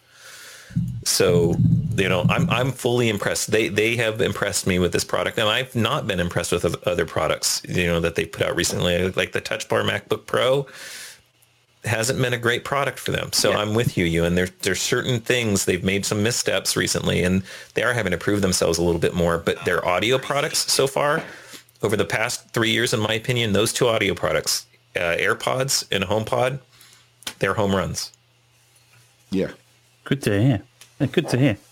So, I'm fully impressed. They have impressed me with this product, and I've not been impressed with other products, that they put out recently. Like the Touch Bar MacBook Pro hasn't been a great product for them. So I'm with you, and there's certain things, they've made some missteps recently, and they are having to prove themselves a little bit more. But their audio products so far, over the past 3 years, in my opinion, those two audio products, AirPods and HomePod, they're home runs. Yeah. Good to hear. Good to hear.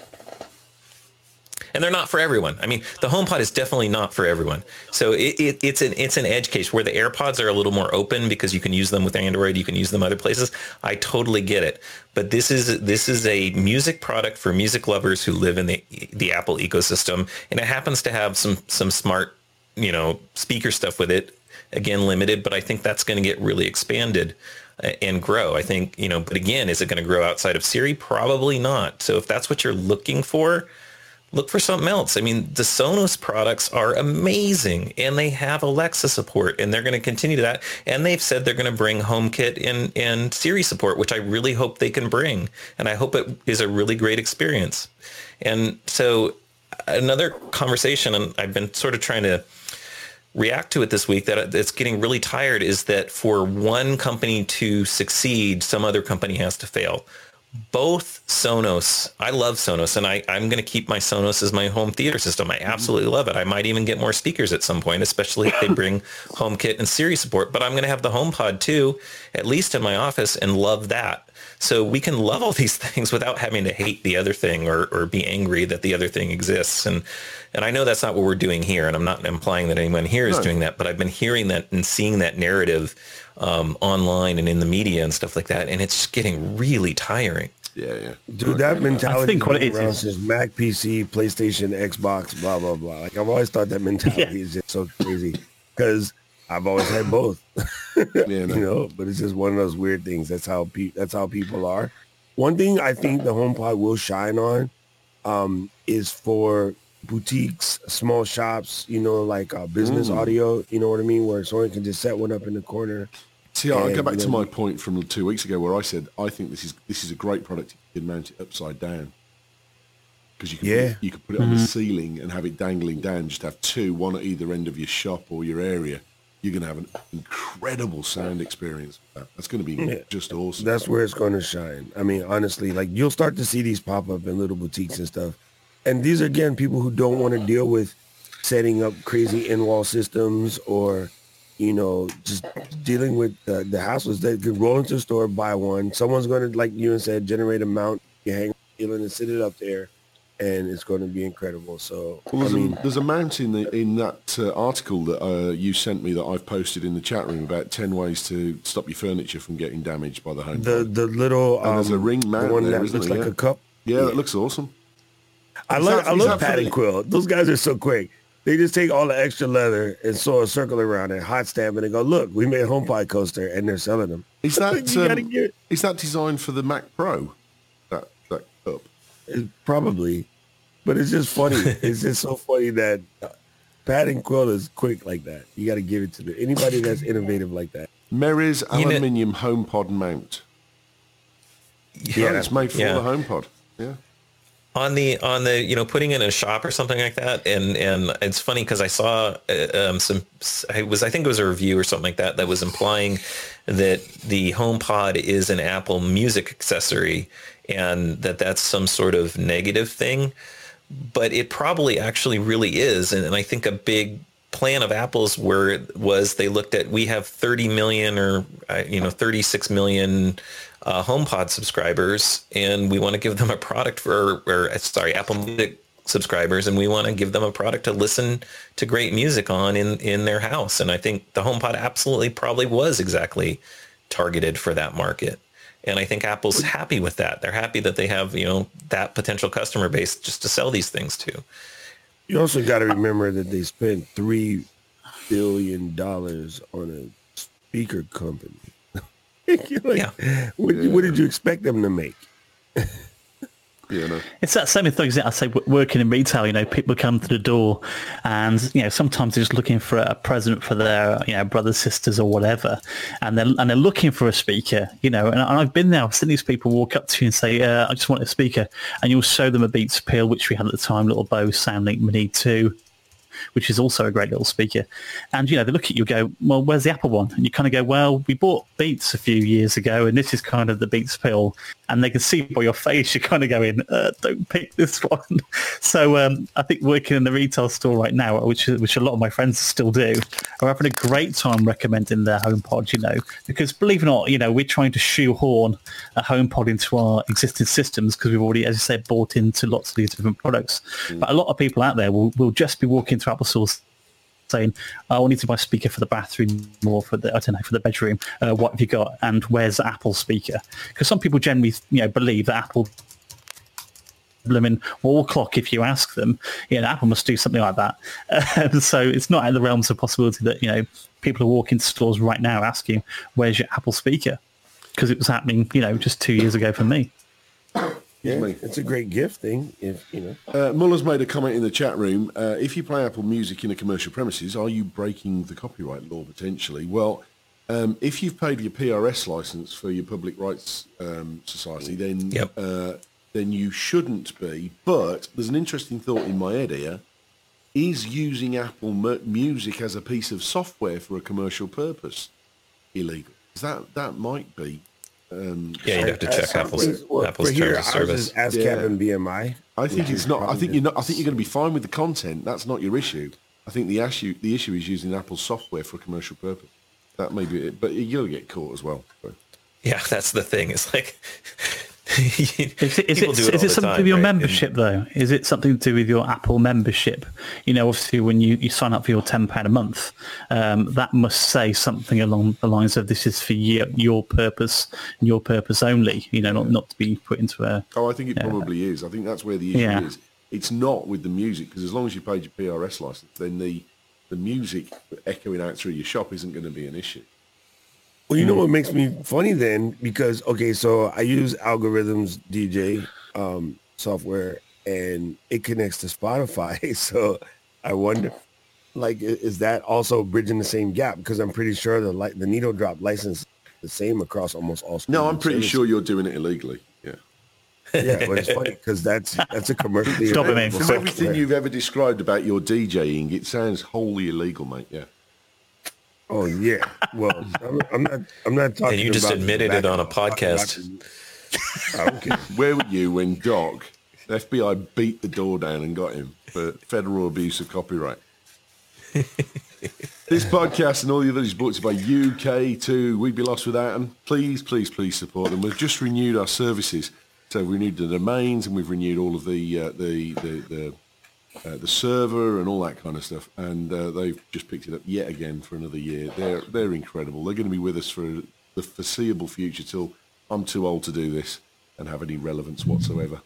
And they're not for everyone. I mean, the HomePod is definitely not for everyone. So it's an edge case where the AirPods are a little more open because you can use them with Android, you can use them other places. I totally get it. But this is a music product for music lovers who live in the Apple ecosystem, and it happens to have some smart, speaker stuff with it. Again, limited, but I think that's going to get really expanded and grow. I think, but again, is it going to grow outside of Siri? Probably not. So if that's what you're looking for, look for something else. I mean, the Sonos products are amazing, and they have Alexa support, and they're going to continue to that. And they've said they're going to bring HomeKit and Siri support, which I really hope they can bring. And I hope it is a really great experience. And so another conversation, and I've been sort of trying to react to it this week, that it's getting really tired, is that for one company to succeed, some other company has to fail. Both Sonos, I love Sonos, and I'm going to keep my Sonos as my home theater system. I absolutely love it. I might even get more speakers at some point, especially if they bring HomeKit and Siri support. But I'm going to have the HomePod too, at least in my office, and love that. So we can love all these things without having to hate the other thing or be angry that the other thing exists. And I know that's not what we're doing here. And I'm not implying that anyone here is doing that, but I've been hearing that and seeing that narrative online and in the media and stuff like that. And it's getting really tiring. Yeah. Dude, that mentality I think what it around since Mac, PC, PlayStation, Xbox, blah, blah, blah. Like, I've always thought that mentality is just so crazy because I've always had both, you know, but it's just one of those weird things. That's how people are. One thing I think the HomePod will shine on is for boutiques, small shops, you know, like business audio, you know what I mean? Where someone can just set one up in the corner. See, I'll go back to my point from 2 weeks ago where I said, I think this is a great product. You can mount it upside down. Because you can put it on the ceiling and have it dangling down. Just have two, one at either end of your shop or your area. You're going to have an incredible sound experience with that. That's going to be just awesome. That's where it's going to shine. I mean, honestly, like you'll start to see these pop up in little boutiques and stuff. And these are, again, people who don't want to deal with setting up crazy in-wall systems or, you know, just dealing with the hassles. They could roll into the store, buy one. Someone's going to, like you said, generate a mount, you hang it and sit it up there. And it's going to be incredible. So, well, there's a mount in that article that you sent me that I've posted in the chat room about 10 ways to stop your furniture from getting damaged by the home. The little and there's a ring mount the one there, that looks like a cup. Yeah, that looks awesome. I love Pad and Quill. Those guys are so quick. They just take all the extra leather and sew a circle around it, hot stamp it, and go, look, we made a HomePod coaster, and they're selling them. Is that is that designed for the Mac Pro? That cup. Probably, but it's just funny. It's just so funny that Pad and Quill is quick like that. You got to give it to anybody that's innovative like that. Merry's aluminium HomePod mount. Yeah, it's made for the HomePod. Yeah. On the putting it in a shop or something like that, and it's funny because I saw I think it was a review or something like that was implying that the HomePod is an Apple Music accessory and that's some sort of negative thing, but it probably actually really is, and I think a big plan of Apple's was they looked at, we have 30 million or 36 million HomePod subscribers, and we want to give them a product Apple Music subscribers, and we want to give them a product to listen to great music on in their house. And I think the HomePod absolutely probably was exactly targeted for that market. And I think Apple's happy with that. They're happy that they have, that potential customer base just to sell these things to. You also got to remember that they spent $3 billion on a speaker company. What did you expect them to make? It's that same thing that I say, working in retail, people come to the door and, sometimes they're just looking for a present for their, brothers, sisters or whatever. And they're looking for a speaker, and I've been there. I've seen these people walk up to you and say, I just want a speaker. And you'll show them a Beats Appeal, which we had at the time, little Bose SoundLink Mini 2, which is also a great little speaker. And, they look at you and go, well, where's the Apple one? And you kind of go, well, we bought Beats a few years ago, and this is kind of the Beats Appeal. And they can see by your face, you're kind of going, don't pick this one. So I think working in the retail store right now, which a lot of my friends still do, are having a great time recommending their HomePod, because believe it or not, we're trying to shoehorn a HomePod into our existing systems because we've already, as you said, bought into lots of these different products. But a lot of people out there will just be walking through Apple stores saying, I need to buy a speaker for the bathroom or for the bedroom. What have you got? And where's the Apple speaker? Because some people generally, believe that Apple blooming wall clock, if you ask them, Apple must do something like that. So it's not out of the realms of possibility that, people are walking to stores right now asking, where's your Apple speaker? Because it was happening, just 2 years ago for me. Yeah, it's a great gift thing. Muller's made a comment in the chat room. If you play Apple Music in a commercial premises, are you breaking the copyright law potentially? Well, if you've paid your PRS license for your public rights society, then you shouldn't be. But there's an interesting thought in my head here. Is using Apple Music as a piece of software for a commercial purpose illegal? Because that might be. You'd have to check Apple's terms of service. ASCAP and BMI. I think it's not. I think you're going to be fine with the content. That's not your issue. I think the issue is using Apple's software for a commercial purpose. That may be it, but you'll get caught as well. So. Yeah, that's the thing. It's like Is it something to do with your membership, though? Is it something to do with your Apple membership? You know, obviously, when you sign up for your £10 a month, that must say something along the lines of this is for your purpose and your purpose only. You know, not to be put into a. Oh, I think it probably is. I think that's where the issue is. It's not with the music, because as long as you paid your PRS license, then the music echoing out through your shop isn't going to be an issue. Well, you know what makes me funny then? Because, okay, so I use Algorithms DJ software, and it connects to Spotify. So I wonder, like, is that also bridging the same gap? Because I'm pretty sure the needle drop license is the same across almost all. No, I'm pretty sure you're doing it illegally. Yeah. Yeah, but it's funny because that's a commercially. Stop it, man. From everything you've ever described about your DJing, it sounds wholly illegal, mate. Yeah. Oh yeah. Well, I'm not talking. And you just about admitted it on a podcast. I don't care. Where were you when Doc, the FBI, beat the door down and got him for federal abuse of copyright? This podcast and all the others is brought to you by UK2. We'd be lost without them. Please, please, please support them. We've just renewed our services. So we renewed the domains, and we've renewed all of the server and all that kind of stuff. And they've just picked it up yet again for another year. They're incredible. They're going to be with us for the foreseeable future till I'm too old to do this and have any relevance whatsoever.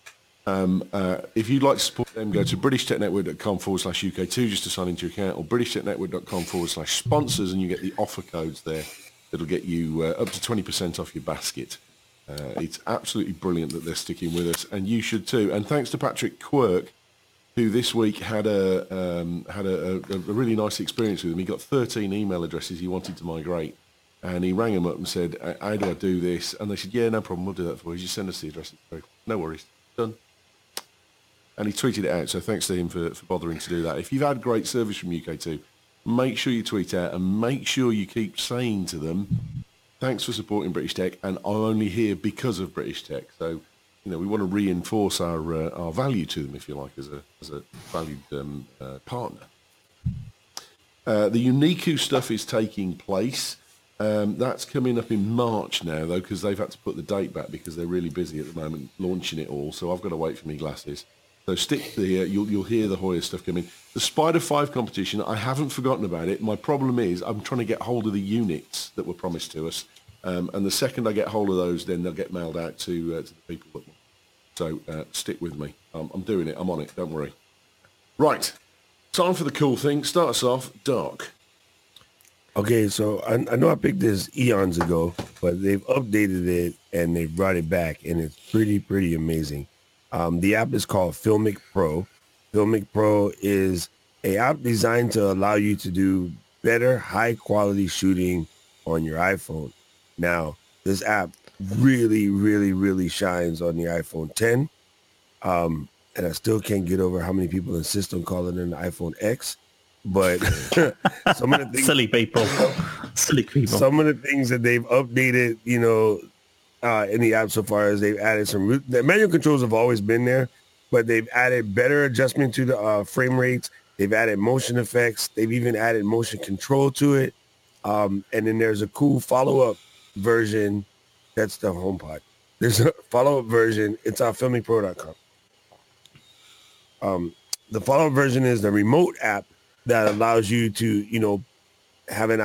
If you'd like to support them, go to BritishTechNetwork.com/UK2 just to sign into your account, or BritishTechNetwork.com/sponsors, and you get the offer codes there. It'll get you up to 20% off your basket. It's absolutely brilliant that they're sticking with us, and you should too. And thanks to Patrick Quirk, who this week had a really nice experience with him. He got 13 email addresses he wanted to migrate, and he rang them up and said, how do I do this? And they said, yeah, no problem, we'll do that for you. Just send us the addresses. No worries. Done. And he tweeted it out, so thanks to him for bothering to do that. If you've had great service from UK2, make sure you tweet out and make sure you keep saying to them, thanks for supporting British Tech, and I'm only here because of British Tech. So, you know, we want to reinforce our value to them, if you like, as a valued partner. The Uniku stuff is taking place. That's coming up in March now, though, because they've had to put the date back because they're really busy at the moment launching it all. So I've got to wait for me glasses. So stick there. You'll hear the Hoya stuff coming. The Spider 5 competition, I haven't forgotten about it. My problem is I'm trying to get hold of the units that were promised to us. And the second I get hold of those, then they'll get mailed out to the people that want. So stick with me. I'm doing it. I'm on it. Don't worry. Right. Time for the cool thing. Start us off, Dark. Okay, so I know I picked this eons ago, but they've updated it and they've brought it back, and it's pretty amazing. The app is called Filmic Pro. Filmic Pro is an app designed to allow you to do better, high-quality shooting on your iPhone. Now, this app really shines on the iPhone 10, and I still can't get over how many people insist on calling it an iPhone X. But some of the things, silly people. Some of the things that they've updated, you know, in the app so far as they've added some. The manual controls have always been there, but they've added better adjustment to the frame rates. They've added motion effects. They've even added motion control to it. And then there's a cool follow-up version. That's the HomePod. There's a follow-up version. It's on filmicpro.com. The follow-up version is the remote app that allows you to, you know, have an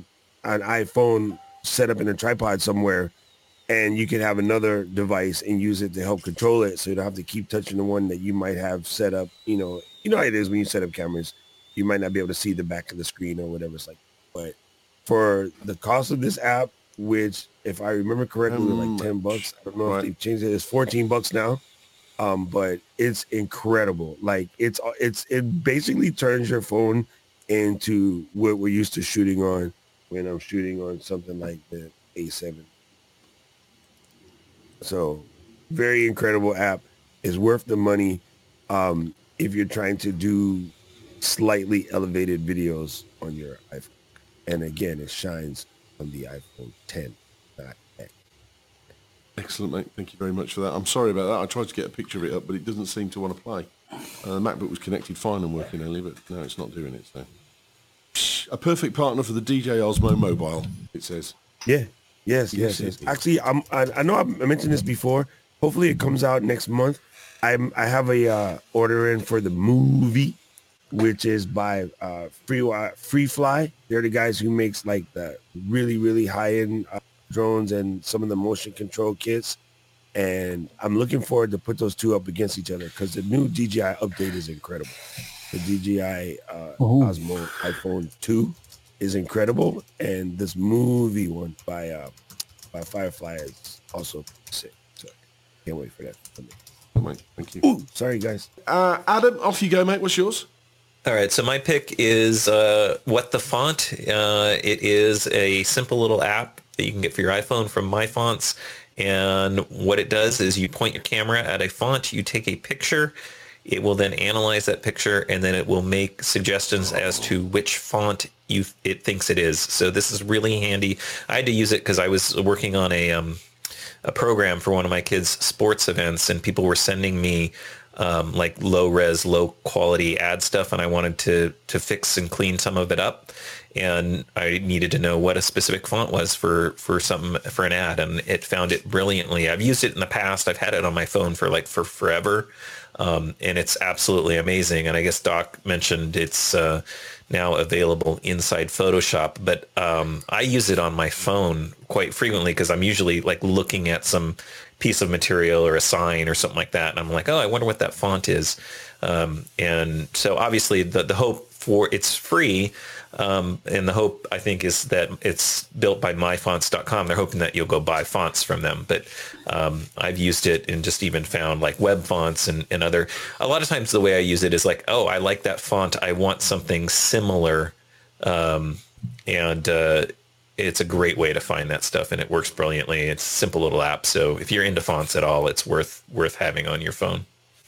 iPhone set up in a tripod somewhere, and you can have another device and use it to help control it. So you don't have to keep touching the one that you might have set up. You know how it is when you set up cameras. You might not be able to see the back of the screen or whatever it's like. But for the cost of this app, which if I remember correctly, was like $10. I don't know if they've changed it. It's $14 now. But it's incredible. Like it basically turns your phone into what we're used to shooting on when I'm shooting on something like the A7. So very incredible app. Is worth the money if you're trying to do slightly elevated videos on your iPhone. And again, it shines on the iPhone 10. Excellent, mate. Thank you very much for that. I'm sorry about that. I tried to get a picture of it up, but it doesn't seem to want to play. The MacBook was connected fine and working earlier, but no, it's not doing it. So, a perfect partner for the DJ Osmo Mobile, it says. Yeah. Yes. Actually, I know I mentioned this before. Hopefully, it comes out next month. I have a order in for the movie, which is by Free Fly. They're the guys who makes like the really, really high-end drones and some of the motion control kits. And I'm looking forward to put those two up against each other because the new DJI update is incredible. The DJI Osmo iPhone 2 is incredible, and this movie one by Firefly is also sick. So can't wait for that. Oh, mate, thank you. Ooh, sorry, guys. Adam, off you go, mate. What's yours? All right, so my pick is What the Font. It is a simple little app that you can get for your iPhone from MyFonts. And what it does is you point your camera at a font, you take a picture, it will then analyze that picture, and then it will make suggestions as to which font it thinks it is. So this is really handy. I had to use it because I was working on a program for one of my kids' sports events, and people were sending me like low-res, low-quality ad stuff, and I wanted to fix and clean some of it up. And I needed to know what a specific font was for an ad, and it found it brilliantly. I've used it in the past. I've had it on my phone for forever, and it's absolutely amazing. And I guess Doc mentioned it's now available inside Photoshop, but I use it on my phone quite frequently because I'm usually like looking at some piece of material or a sign or something like that, and I'm like, oh, I wonder what that font is. And so obviously the hope for it's free. And the hope, I think, is that it's built by myfonts.com. They're hoping that you'll go buy fonts from them. But I've used it and just even found like web fonts and other. A lot of times the way I use it is like, oh, I like that font. I want something similar. And it's a great way to find that stuff. And it works brilliantly. It's a simple little app. So if you're into fonts at all, it's worth having on your phone.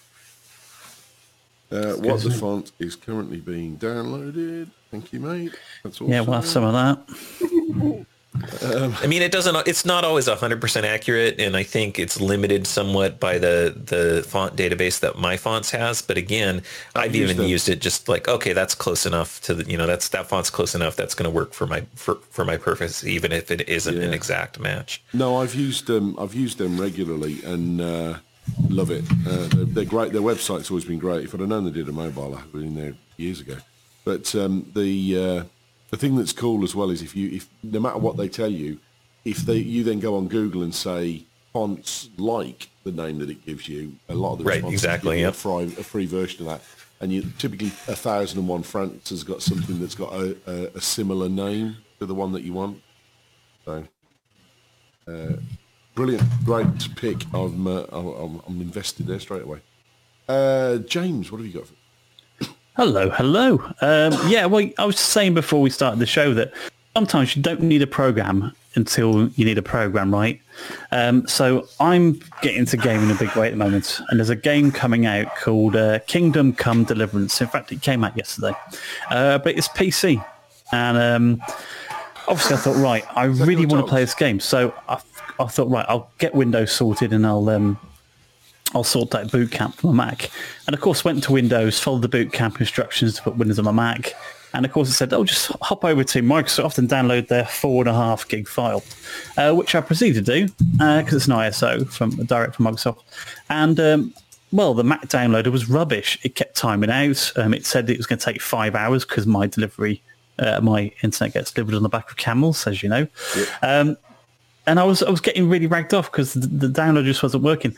What the Font is currently being downloaded. Thank you, mate. That's awesome. Yeah, we'll have some of that. I mean, it's not always 100% accurate, and I think it's limited somewhat by the font database that MyFonts has. But again, I've even used it just like, okay, that's close enough to that font's close enough. That's going to work for my purpose, even if it isn't an exact match. No, I've used them regularly and love it. They're great. Their website's always been great. If I'd have known they did a mobile, I'd have been there years ago. But the thing that's cool as well is if no matter what they tell you, you then go on Google and say fonts like the name that it gives you, a lot of the responses give you a free version of that. And typically 1001 France has got something that's got a similar name to the one that you want. So brilliant, great pick. I'm invested there straight away. James, what have you got for? Hello. Yeah, well, I was saying before we started the show that sometimes you don't need a program until you need a program, right? So I'm getting into gaming in a big way at the moment, and there's a game coming out called Kingdom Come Deliverance. In fact, it came out yesterday, but it's PC, and obviously I thought, right, I really want to play this game, so I thought, right, I'll get Windows sorted and I'll sort that boot camp for my Mac. And of course, went to Windows, followed the boot camp instructions to put Windows on my Mac. And of course, it said, oh, just hop over to Microsoft and download their 4.5 gig file, which I proceeded to do because it's an ISO direct from Microsoft. And well, the Mac downloader was rubbish. It kept timing out. It said it was going to take 5 hours because my internet gets delivered on the back of camels, as you know. Yep. And I was getting really ragged off because the downloader just wasn't working.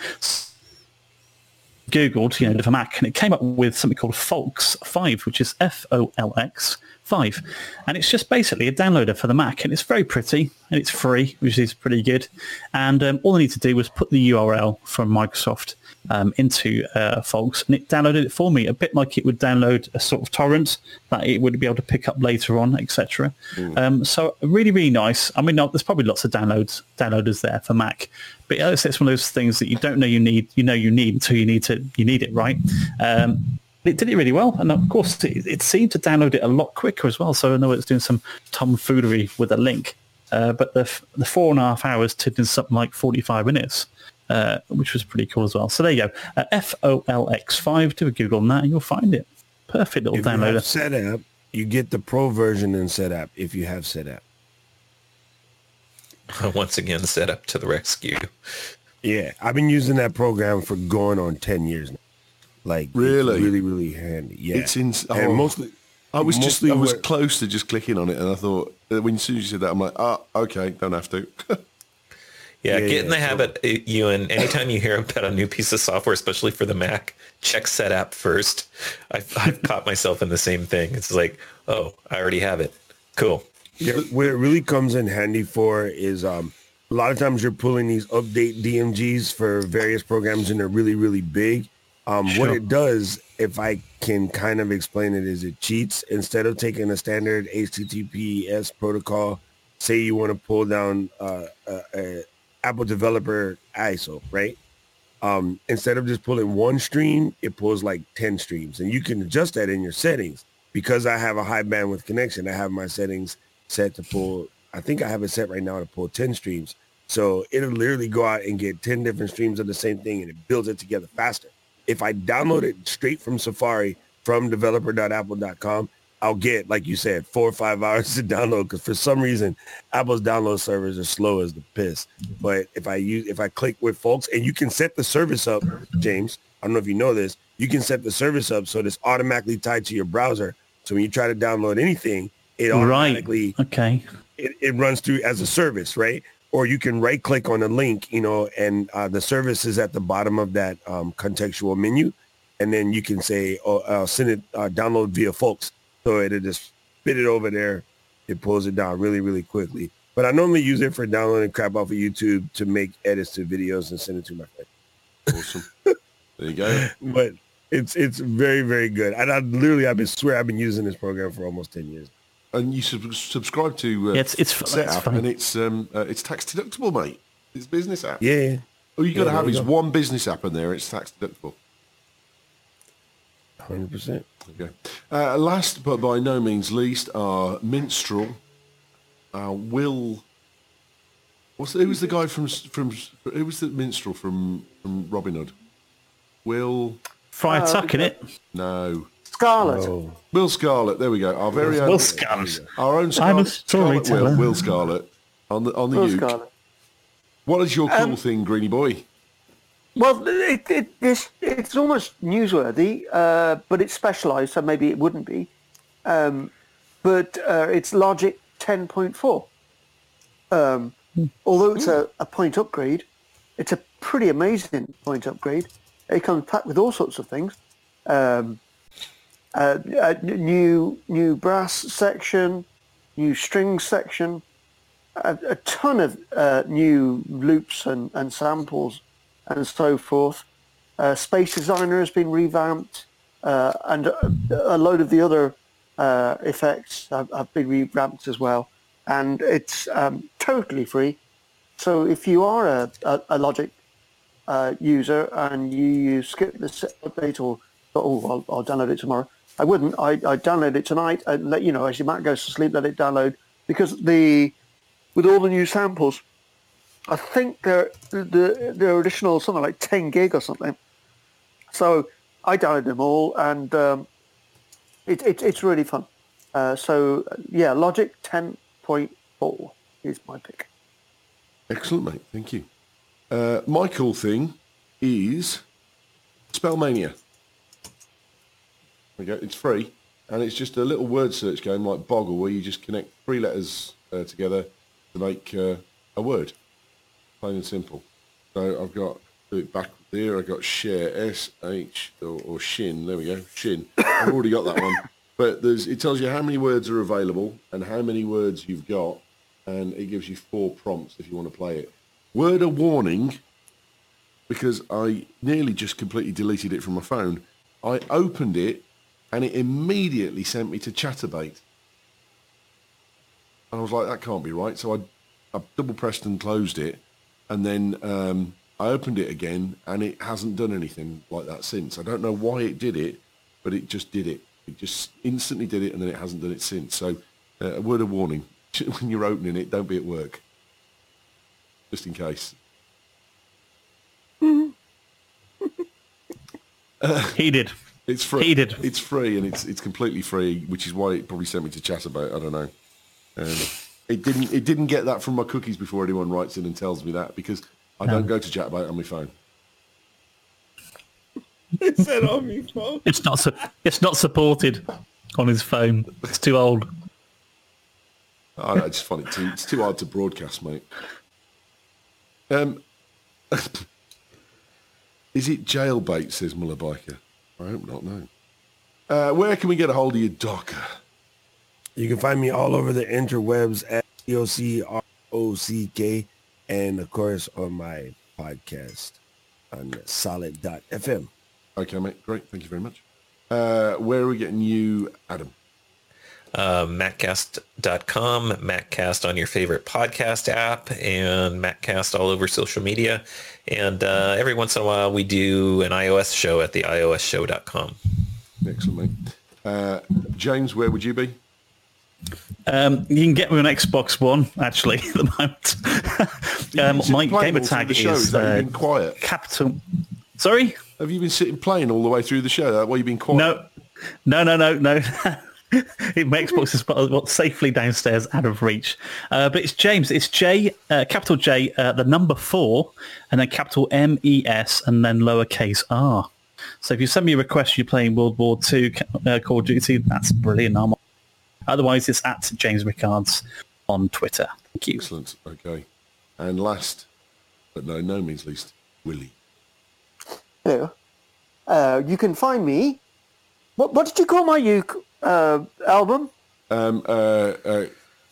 Googled, for Mac, and it came up with something called Folx 5, which is Folx 5, and it's just basically a downloader for the Mac, and it's very pretty, and it's free, which is pretty good. And all I need to do was put the URL from Microsoft into Folx, and it downloaded it for me, a bit like it would download a sort of torrent that it would be able to pick up later on, etc. So really, really nice. I mean, there's probably lots of downloaders there for Mac, but it's one of those things that you don't know you need until you need it, right? It did it really well, and of course it seemed to download it a lot quicker as well, so I know it's doing some tomfoolery with a link, but the 4.5 hours turned in something like 45 minutes, which was pretty cool as well. So there you go, Folx 5, do a Google on that and you'll find it. Perfect little downloader. If you have SetApp, you get the pro version in SetApp if you have SetApp. once again set up to the rescue. Yeah, I've been using that program for going on 10 years now. Like, Really? it's really, really handy. Yeah. It's in. And mostly, I was mostly close to just clicking on it, and I thought when as soon as you said that, I'm like, okay, don't have to. Yeah, get in the habit, Ewan. Anytime you hear about a new piece of software, especially for the Mac, check set app first. I've caught myself in the same thing. It's like, oh, I already have it. Cool. Yeah, where it really comes in handy for is a lot of times you're pulling these update DMGs for various programs, and they're really, really big. What it does, if I can kind of explain it, is it cheats. Instead of taking a standard HTTPS protocol, say you want to pull down Apple developer ISO, right? Instead of just pulling one stream, it pulls like 10 streams, and you can adjust that in your settings. Because I have a high bandwidth connection, I have my settings set to pull. I think I have it set right now to pull 10 streams. So it'll literally go out and get 10 different streams of the same thing, and it builds it together faster. If I download it straight from Safari from developer.apple.com, I'll get, like you said, 4 or 5 hours to download, because for some reason Apple's download servers are slow as the piss. But if I click with folks, and you can set the service up, James, I don't know if you know this, you can set the service up so that it's automatically tied to your browser. So when you try to download anything, it automatically it runs through as a service, right? Or you can right click on a link, and the service is at the bottom of that contextual menu, and then you can say, send it download via folks. So it'll just spit it over there. It pulls it down really, really quickly. But I normally use it for downloading crap off of YouTube to make edits to videos and send it to my friend. Awesome. There you go. But it's very, very good. And I've been using this program for almost 10 years. And you subscribe to it's Setup, and it's tax deductible, mate. It's a business app. Yeah. All you got to have is one business app in there. It's tax deductible. 100%. Okay. Last but by no means least, our minstrel, Will. Who was the guy from? Who was the minstrel from Robin Hood? Will. Friar Tuck, innit? No. Scarlett. Oh. Will Scarlett. There we go. Our very own. Will Scarlett. Our own I'm a Scarlett. storyteller. Will Scarlett on the Will uke. Scarlett. What is your cool thing, Greeny boy? Well, it's almost newsworthy, but it's specialised, so maybe it wouldn't be. But it's Logic 10.4. Although it's a point upgrade, it's a pretty amazing point upgrade. It comes packed with all sorts of things. New brass section, new string section, a ton of new loops and samples and so forth. Space Designer has been revamped, and a load of the other effects have been revamped as well. And it's totally free. So if you are a Logic user and you skip the update or I'll download it tomorrow. I wouldn't. I'd download it tonight and let you know as your Mac goes to sleep, let it download, because with all the new samples, I think they're additional something like 10 gig or something. So I downloaded them all, and it's really fun. So yeah, Logic 10.4 is my pick. Excellent, mate. Thank you. My cool thing is Spellmania. There we go. It's free, and it's just a little word search game like Boggle, where you just connect 3 letters together to make a word. Plain and simple. So I've got, do it back there, I've got share, S-H, or shin, there we go, shin. I've already got that one. But it tells you how many words are available and how many words you've got, and it gives you 4 prompts if you want to play it. Word of warning, because I nearly just completely deleted it from my phone. I opened it, and it immediately sent me to Chatterbait. And I was like, that can't be right. So I double-pressed and closed it, and then I opened it again, and it hasn't done anything like that since. I don't know why it did it, but it just did it. It just instantly did it, and then it hasn't done it since. So a word of warning, when you're opening it, don't be at work, just in case. He did. It's free. He did. It's free, and it's completely free, which is why it probably sent me to Chatterbait. I don't know. It didn't get that from my cookies before anyone writes in and tells me that, because I don't go to chat about it on my phone. It said on my phone. It's not supported on his phone. It's too old. I just find it's too hard to broadcast, mate. Is it jailbait, says Muller Biker? I hope not, no. Where can we get a hold of you, Docker? You can find me all over the interwebs at DOCROCK, and of course on my podcast on solid.fm. Okay, mate. Great. Thank you very much. Where are we getting you, Adam? Mattcast.com, Mattcast on your favorite podcast app, and Mattcast all over social media. And every once in a while, we do an iOS show at the iosshow.com. Excellent, mate. James, where would you be? You can get me on Xbox One, actually, at the moment. My gamer tag is you've been quiet. Capital. Sorry? Have you been sitting playing all the way through the show? That's why you've been quiet? No. My Xbox is safely downstairs, out of reach. But it's James. It's J, capital J, the number 4, and then capital MES, and then lowercase r. So if you send me a request, you're playing World War II Call of Duty, that's brilliant. Otherwise, it's at James Rickards on Twitter. Thank you. Excellent. Okay. And last, but no means least, Willie. Hello. You can find me. What did you call my album? I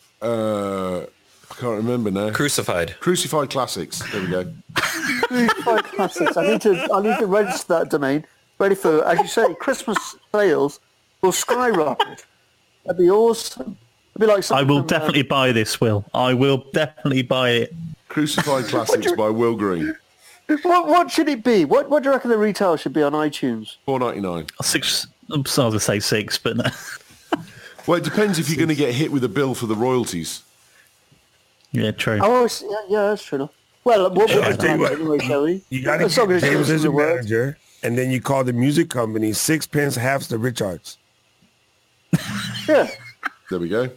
can't remember now. Crucified Classics. There we go. Crucified Classics. I need to register that domain. Ready for, as you say, Christmas sales will skyrocket. That'd be awesome. It'd be like I will definitely buy this, Will. I will definitely buy it. Crucified Classics by Will Green. What should it be? What do you reckon the retail should be on iTunes? $4.99. 6. I was going to say 6, but no. Well, it depends if you're going to get hit with a bill for the royalties. Yeah, true. Oh, yeah, that's true. Well, what anyway, shall we? You got to get James as your manager, and then you call the music company 6 pence halves the Richards. Yeah. There we go.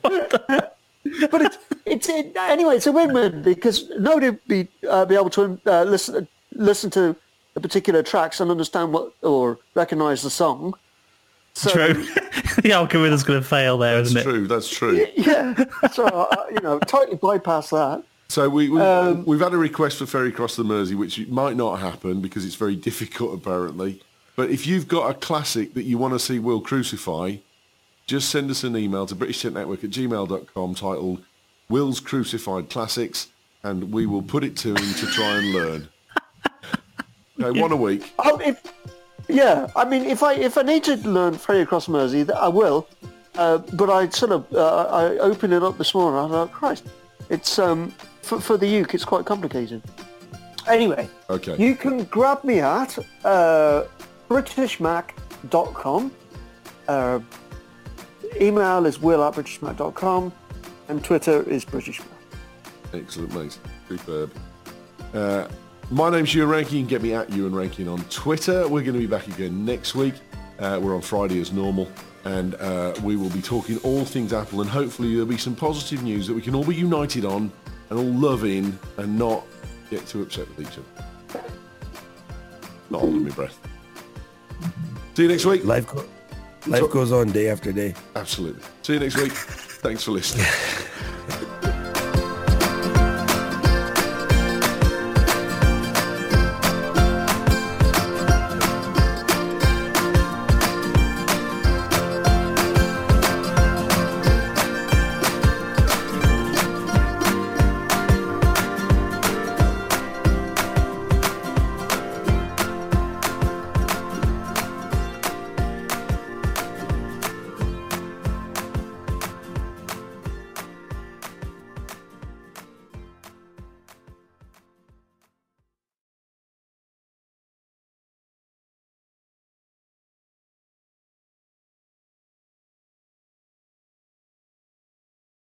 But it's anyway, it's a win-win because nobody will be able to listen to the particular tracks and understand or recognise the song. So, true. The algorithm's going to fail there, isn't it? That's true. Yeah. So, totally bypass that. So we've had a request for Ferry Cross the Mersey, which might not happen because it's very difficult, apparently. But if you've got a classic that you want to see Will crucify, just send us an email to BritishTechNetwork@gmail.com titled Will's Crucified Classics, and we will put it to him to try and learn. Okay, one a week. If I need to learn Ferry Across Mersey, I will. But I sort of I opened it up this morning. I thought, Christ, it's for the uke, it's quite complicated. Anyway, okay. You can grab me at BritishMac.com. Email is will@BritishMac.com, and Twitter is BritishMac. Excellent, mate. Superb. My name's Ewan Rankin. You can get me at Ewan Rankin on Twitter. We're going to be back again next week. We're on Friday as normal, and we will be talking all things Apple, and hopefully there'll be some positive news that we can all be united on and all love in and not get too upset with each other. Not holding my breath. See you next week. Life goes on day after day. Absolutely. See you next week. Thanks for listening.